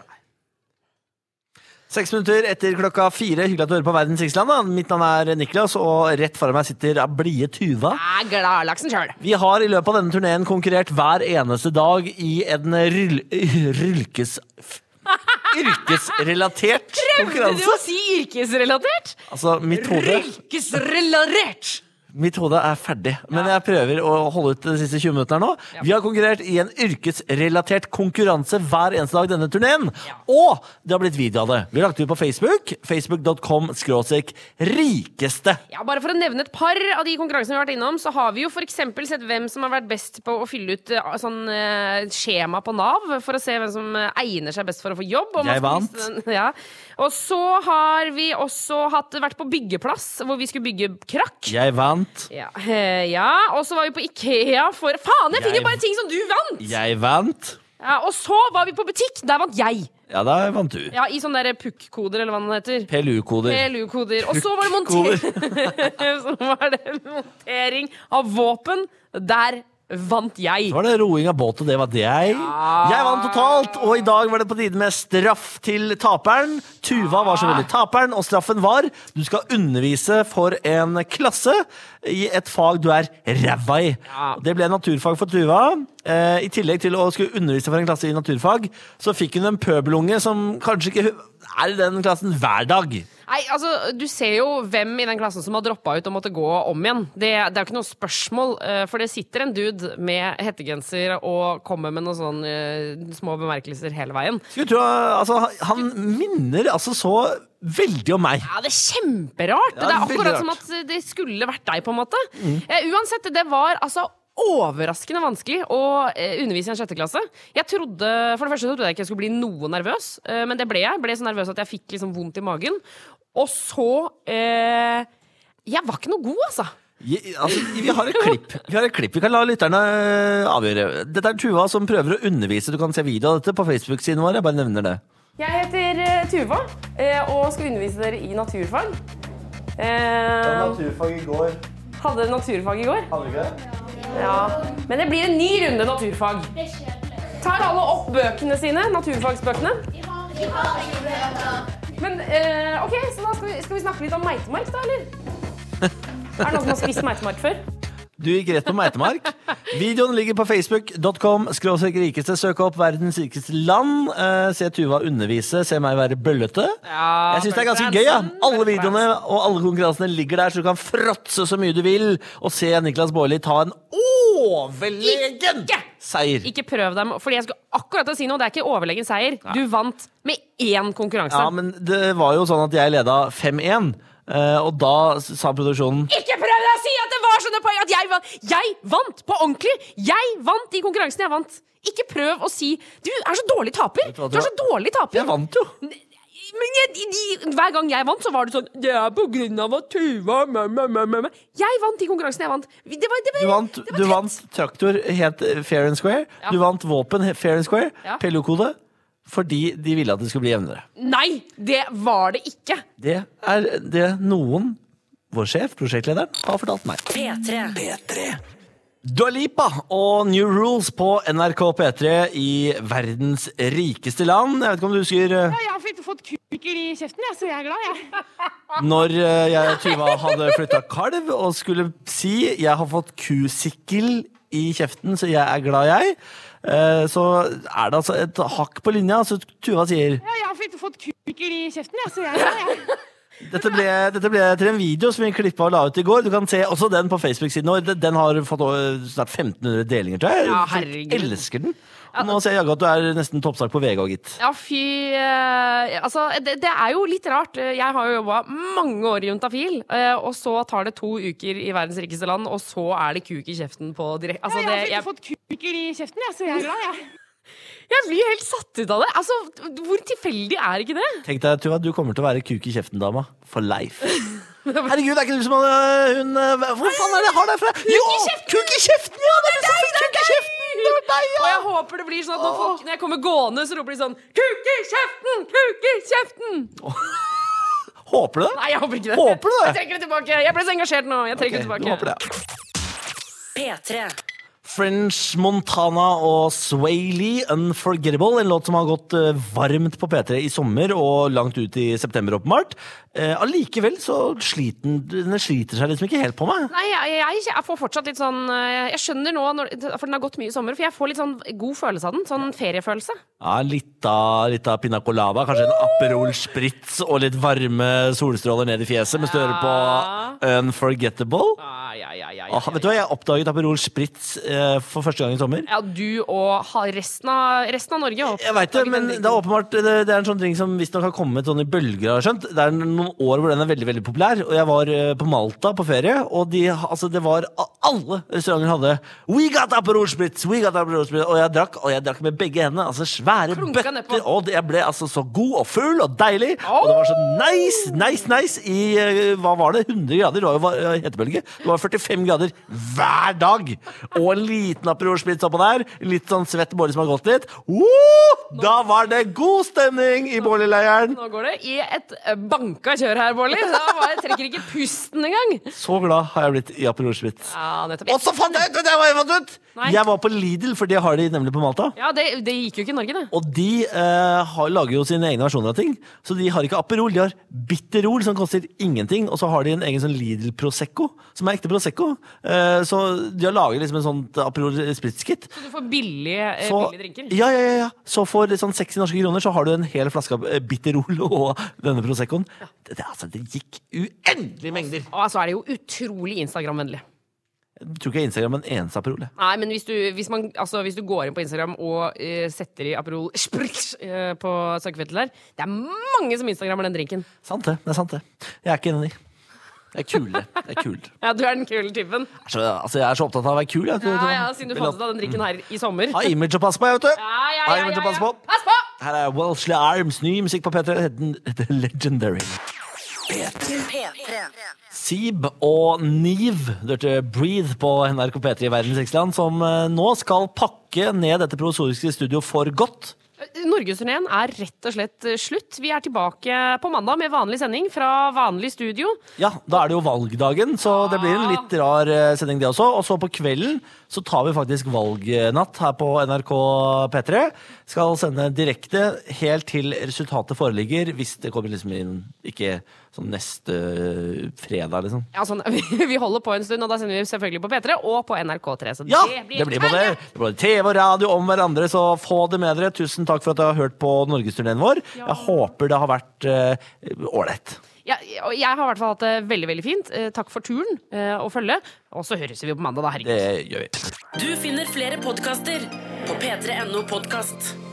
Seks minutter etter klokka fire. Hyggelig at du hører på Verdens Riksland. Da. Mitt navn er Niklas, og rett foran meg sitter blide Tuva. Jeg er gladlaksen sjøl. Vi har i løpet av denne turneen konkurrert hver eneste dag i en ryl, rylkes... Yrkesrelatert Prøvde du konkurranse. å si yrkesrelatert? Altså, mitt hode Yrkesrelatert! Mitt hode er ferdig, men jeg prøver å holde ut de siste tjue minutter nå. Vi har konkurrert i en yrkesrelatert konkurranse hver eneste dag denne turneen. Og det har blitt video av det. Vi har lagt det ut på Facebook. Facebook dot com skråstrek rikeste. Ja, bare for å nevne et par av de konkurransene vi har vært innom, så har vi jo for eksempel sett hvem som har vært best på å fylle ut eh, sånn eh, skjema på Nav, for å se hvem som eh, egner seg best for å få jobb. Og man Jeg skal vant. vise den- Ja. Og så har vi også hatt, vært på byggeplass, hvor vi skulle bygge krakk. Jeg vant. Ja, eh, ja. Og så var vi på Ikea for Faen, jeg finner Jeg- jo bare ting som du vant! Jeg vant. Ja, og så var vi på butikk. Der vant jeg. Ja, da vant du. Ja, I sånne der P U K-koder, eller hva den heter. P L U-koder. P L U-koder. Og så var det montering Så var det montering av våpen. Der vant jeg. Så var det roing av båt, og det var det jeg. Jeg vant totalt, og i dag var det på tide med straff til taperen. Tuva var selvfølgelig taperen, og straffen var du skal undervise for en klasse i et fag du er ræva i. Det ble naturfag for Tuva. eh, i tillegg til å skulle undervise for en klasse i naturfag, så fikk hun en pøbelunge som kanskje ikke er i den klassen hver dag. Nei, altså, du ser jo hvem i den klassen som har droppet ut og måtte gå om igjen. Det, det er jo ikke noe spørsmål, for det sitter en dude med hettegenser og kommer med noen sånne uh, små bemerkelser hele veien. Skulle tro, altså, han minner altså så veldig om meg. Ja, det er kjemperart. Ja, det er akkurat rart. som at det skulle vært deg, på en måte. Mm. Uh, uansett, det var altså overraskende vanskelig å uh, undervise i en sjette klasse. Jeg trodde, for det første trodde jeg ikke jeg skulle bli noe nervøs, uh, men det ble jeg. Jeg ble så nervøs at jeg fikk liksom vondt i magen. Og så uh, jeg var ikke noe god, altså. Ja, altså, vi har et klipp. Vi har et klipp. Vi kan la lytterne avgjøre. Dette er Tuva som prøver å undervise. Du kan se video av dette på Facebook-siden vår. Jeg bare nevner det. Jeg heter uh, Tuva, uh, og skal undervise dere i naturfag. Uh, naturfag i går. Hadde naturfag i går. Hadde du ikke det? Ja, men det blir en ny runde naturfag. Tar alle opp bøkene sine, naturfagsbøkene? Vi har ikke bøker. Men, uh, ok, så da skal vi, skal vi snakke litt om meitemark da, eller? Er det noen som har spist meitemark før? Du gikk rett på meitemark. Videoen ligger på facebook dot com skråstrek rikeste. Søk opp verdens rikeste land. Eh, se Tuva undervise. Se meg være bøllete. Ja, jeg synes det er ganske gøy. Ja. Alle videoene og alle konkurransene ligger der, så du kan fråtse så mye du vil og se Niklas Baarli ta en overlegen seier. Ikke prøv dem, fordi jeg skulle akkurat å si noe. Det er ikke overlegen seier. Du vant med én konkurranse. Ja, men det var jo sånn at jeg leda fem én. Uh, og da sa produksjonen Ikke prøv deg å si at det var sånne poeng at jeg vant! Jeg vant på ordentlig! Jeg vant de konkurransene jeg vant. Ikke prøv å si Du er så dårlig taper! Du er så dårlig taper! Jeg vant jo! Men jeg, de, de, hver gang jeg vant, så var det sånn Det er på grunn av at Tuva Jeg vant de konkurransene jeg vant. Det var, det var, du vant, det var du vant traktor helt fair and square. Ja. Du vant våpen fair and square. Ja. P L O-kode. Fordi de ville at det skulle bli jevnere. Nei, det var det ikke. Det er det noen, vår sjef, prosjektlederen, har fortalt meg. P tre. P tre. Dua Lipa og New Rules på N R K P tre i verdens rikeste land. Jeg vet ikke om du husker Ja, jeg har fått kuker i kjeften, jeg, så jeg er glad, jeg. Når jeg Tuva hadde flyttet kalv og skulle si jeg har fått kusikkel i kjeften, så jeg er glad, jeg. Så er det altså et hakk på linja, så Tuva sier Ja, jeg har fått kuker i kjeften, jeg, så jeg er glad, jeg. Dette ble, dette ble til en video som vi klippet og la ut i går. Du kan se også den på Facebook-siden vår. Den har fått snart femten hundre delinger, tror jeg. Ja, herregud. Jeg elsker den. Og nå ser jeg at du er nesten toppsak på V G, gitt. Ja, fy eh, Altså, det, det er jo litt rart. Jeg har jo jobbet mange år i Juntafil, eh, og så tar det to uker i verdens rikeste land, og så er det kuk i kjeften på direkt altså, ja, jeg har det, fått kuker i kjeften, jeg, så jeg er glad, jeg. Jeg blir helt satt ut av det. Altså, hvor tilfeldig er ikke det? Tenk deg, Tuva, du kommer til å være kuk i kjeften-dama for life. Herregud, det er ikke du som hadde hun Hvor faen er det jeg har deg fra? Jo, kuk i kjeften! Ja, det er det som fikk kuk i kjeften! Det var deg, ja! Og jeg håper det blir sånn at når, folk, når jeg kommer gående, så roper de sånn Kuk i kjeften! Kuk i kjeften! Håper du det? Nei, jeg håper ikke det. Håper du det? Jeg trekker det tilbake. Jeg ble så engasjert nå. Jeg trekker okay, det tilbake. Du håper det. P tre. French Montana og Sway Lee, Unforgettable, en låt som har gått uh, varmt på P tre i sommer og langt ut i september åpenbart. Uh, allikevel så sliter den sliter seg liksom ikke helt på meg. Nei, jeg, jeg, jeg får fortsatt litt sånn Jeg skjønner nå, når, for den har gått mye i sommer, for jeg får litt sånn god følelse av den. Sånn feriefølelse. Ja, litt av, litt av pina colada, kanskje en Aperol Spritz og litt varme solstråler ned i fjeset mens du hører på Unforgettable. Ah, ja, ja, ja, ja, ah, vet du hva, jeg oppdaget Aperol Spritz eh, for første gang i sommer. Ja, du og resten av, resten av Norge. Jeg vet det, men det er åpenbart det, det er en sånn ting som visst nok har kommet sånn i bølger, har skjønt. Det er noen år hvor den er veldig, veldig populær, og jeg var eh, på Malta på ferie, og de, altså, det var alle restauranter hadde We got Aperol Spritz, we got Aperol Spritz, og jeg drakk, og jeg drakk med begge hendene, altså svære bøtter, og jeg ble altså så god og full og deilig, oh! Og det var så nice, nice, nice i, hva var det, hundre grader, det var jo hetebølge, det var førtifem grader hver dag, og en liten Aperol Spritz oppå der, litt sånn svett Bårli som har gått litt, uh, da var det god stemning i Bårli-leiren. Nå går det i et banka kjør her, Bårli, så jeg trekker ikke pusten en gang. Så glad har jeg blitt i Aperol Spritz. Ja, nettopp. Og så fant jeg ut, det var jeg fant ut! Nei. Jeg var på Lidl, for det har de nemlig på Malta. Ja, det, det gikk jo ikke i Norge, ikke det. Og de eh, har, lager jo sine egne versjoner av ting, så de har ikke Aperol, de har Bitterol, som koster ingenting, og så har de en egen sånn Lidl Prosecco, som er ekte Prosecco. Eh, så de har laget liksom en sånn Aperol Spritz-kit. Så du får billige, eh, Så, billige drinker? ja, ja, ja, ja. Så for sånn seksti norske kroner så har du en hel flaske av Bitterol og denne Proseccoen. Det, det, altså, det gikk uendelig mengder. Og så er det jo utrolig Instagram-vennlig. Jeg tror ikke jeg Instagram en eneste Aperol. Nei, men hvis du, hvis, man, altså, hvis du går inn på Instagram og uh, setter i Aperol Spritz uh, på søkefeltet der, det er mange som Instagrammer den drinken. Sant det, det er sant det. Jeg er ikke en av de. Jeg er kul, det. Jeg er kul. Ja, du er den kule typen. Så, altså, jeg er så opptatt av å være kul. Jeg, Ja, ja, siden du fant ut av den drinken her i sommer. Ha image å passe på, jeg, vet du. Ja, ja, ja, Ha image ja, å passe ja. på. Pass på! Her er Welshly Arms, ny musikk på P tre. Den heter Legendary. Sib og Niv, du hørte Breathe på N R K P tre i Verdens Rikesland, som eh, nå skal pakke ned dette provisoriske studio for godt. Norgesturneen er rett og slett slutt. Vi er tilbake på mandag med vanlig sending fra vanlig studio. Ja, da er det jo valgdagen, så det blir en litt rar eh, sending det også. Og så på kvelden så tar vi faktisk valgnatt her på N R K P tre. Skal sende direkte helt til resultatet foreligger, hvis det kommer liksom inn ikke sånn neste fredag, liksom. Ja, sånn, vi holder på en stund, og da sender vi selvfølgelig på P tre og på N R K tre. Så Ja, det blir, det blir både, det blir både T V og radio om hverandre, så få det med dere. Tusen takk for at dere har hørt på Norgesturneen vår. Ja. Jeg håper det har vært ålreit. Uh, Ja, og jeg har i hvert fall hatt det veldig, veldig fint. Eh, takk for turen eh, og følge. Og så høres vi på mandag, da. Herregud. Det gjør vi. Du finner flere podkaster på p tre punktum no podkast.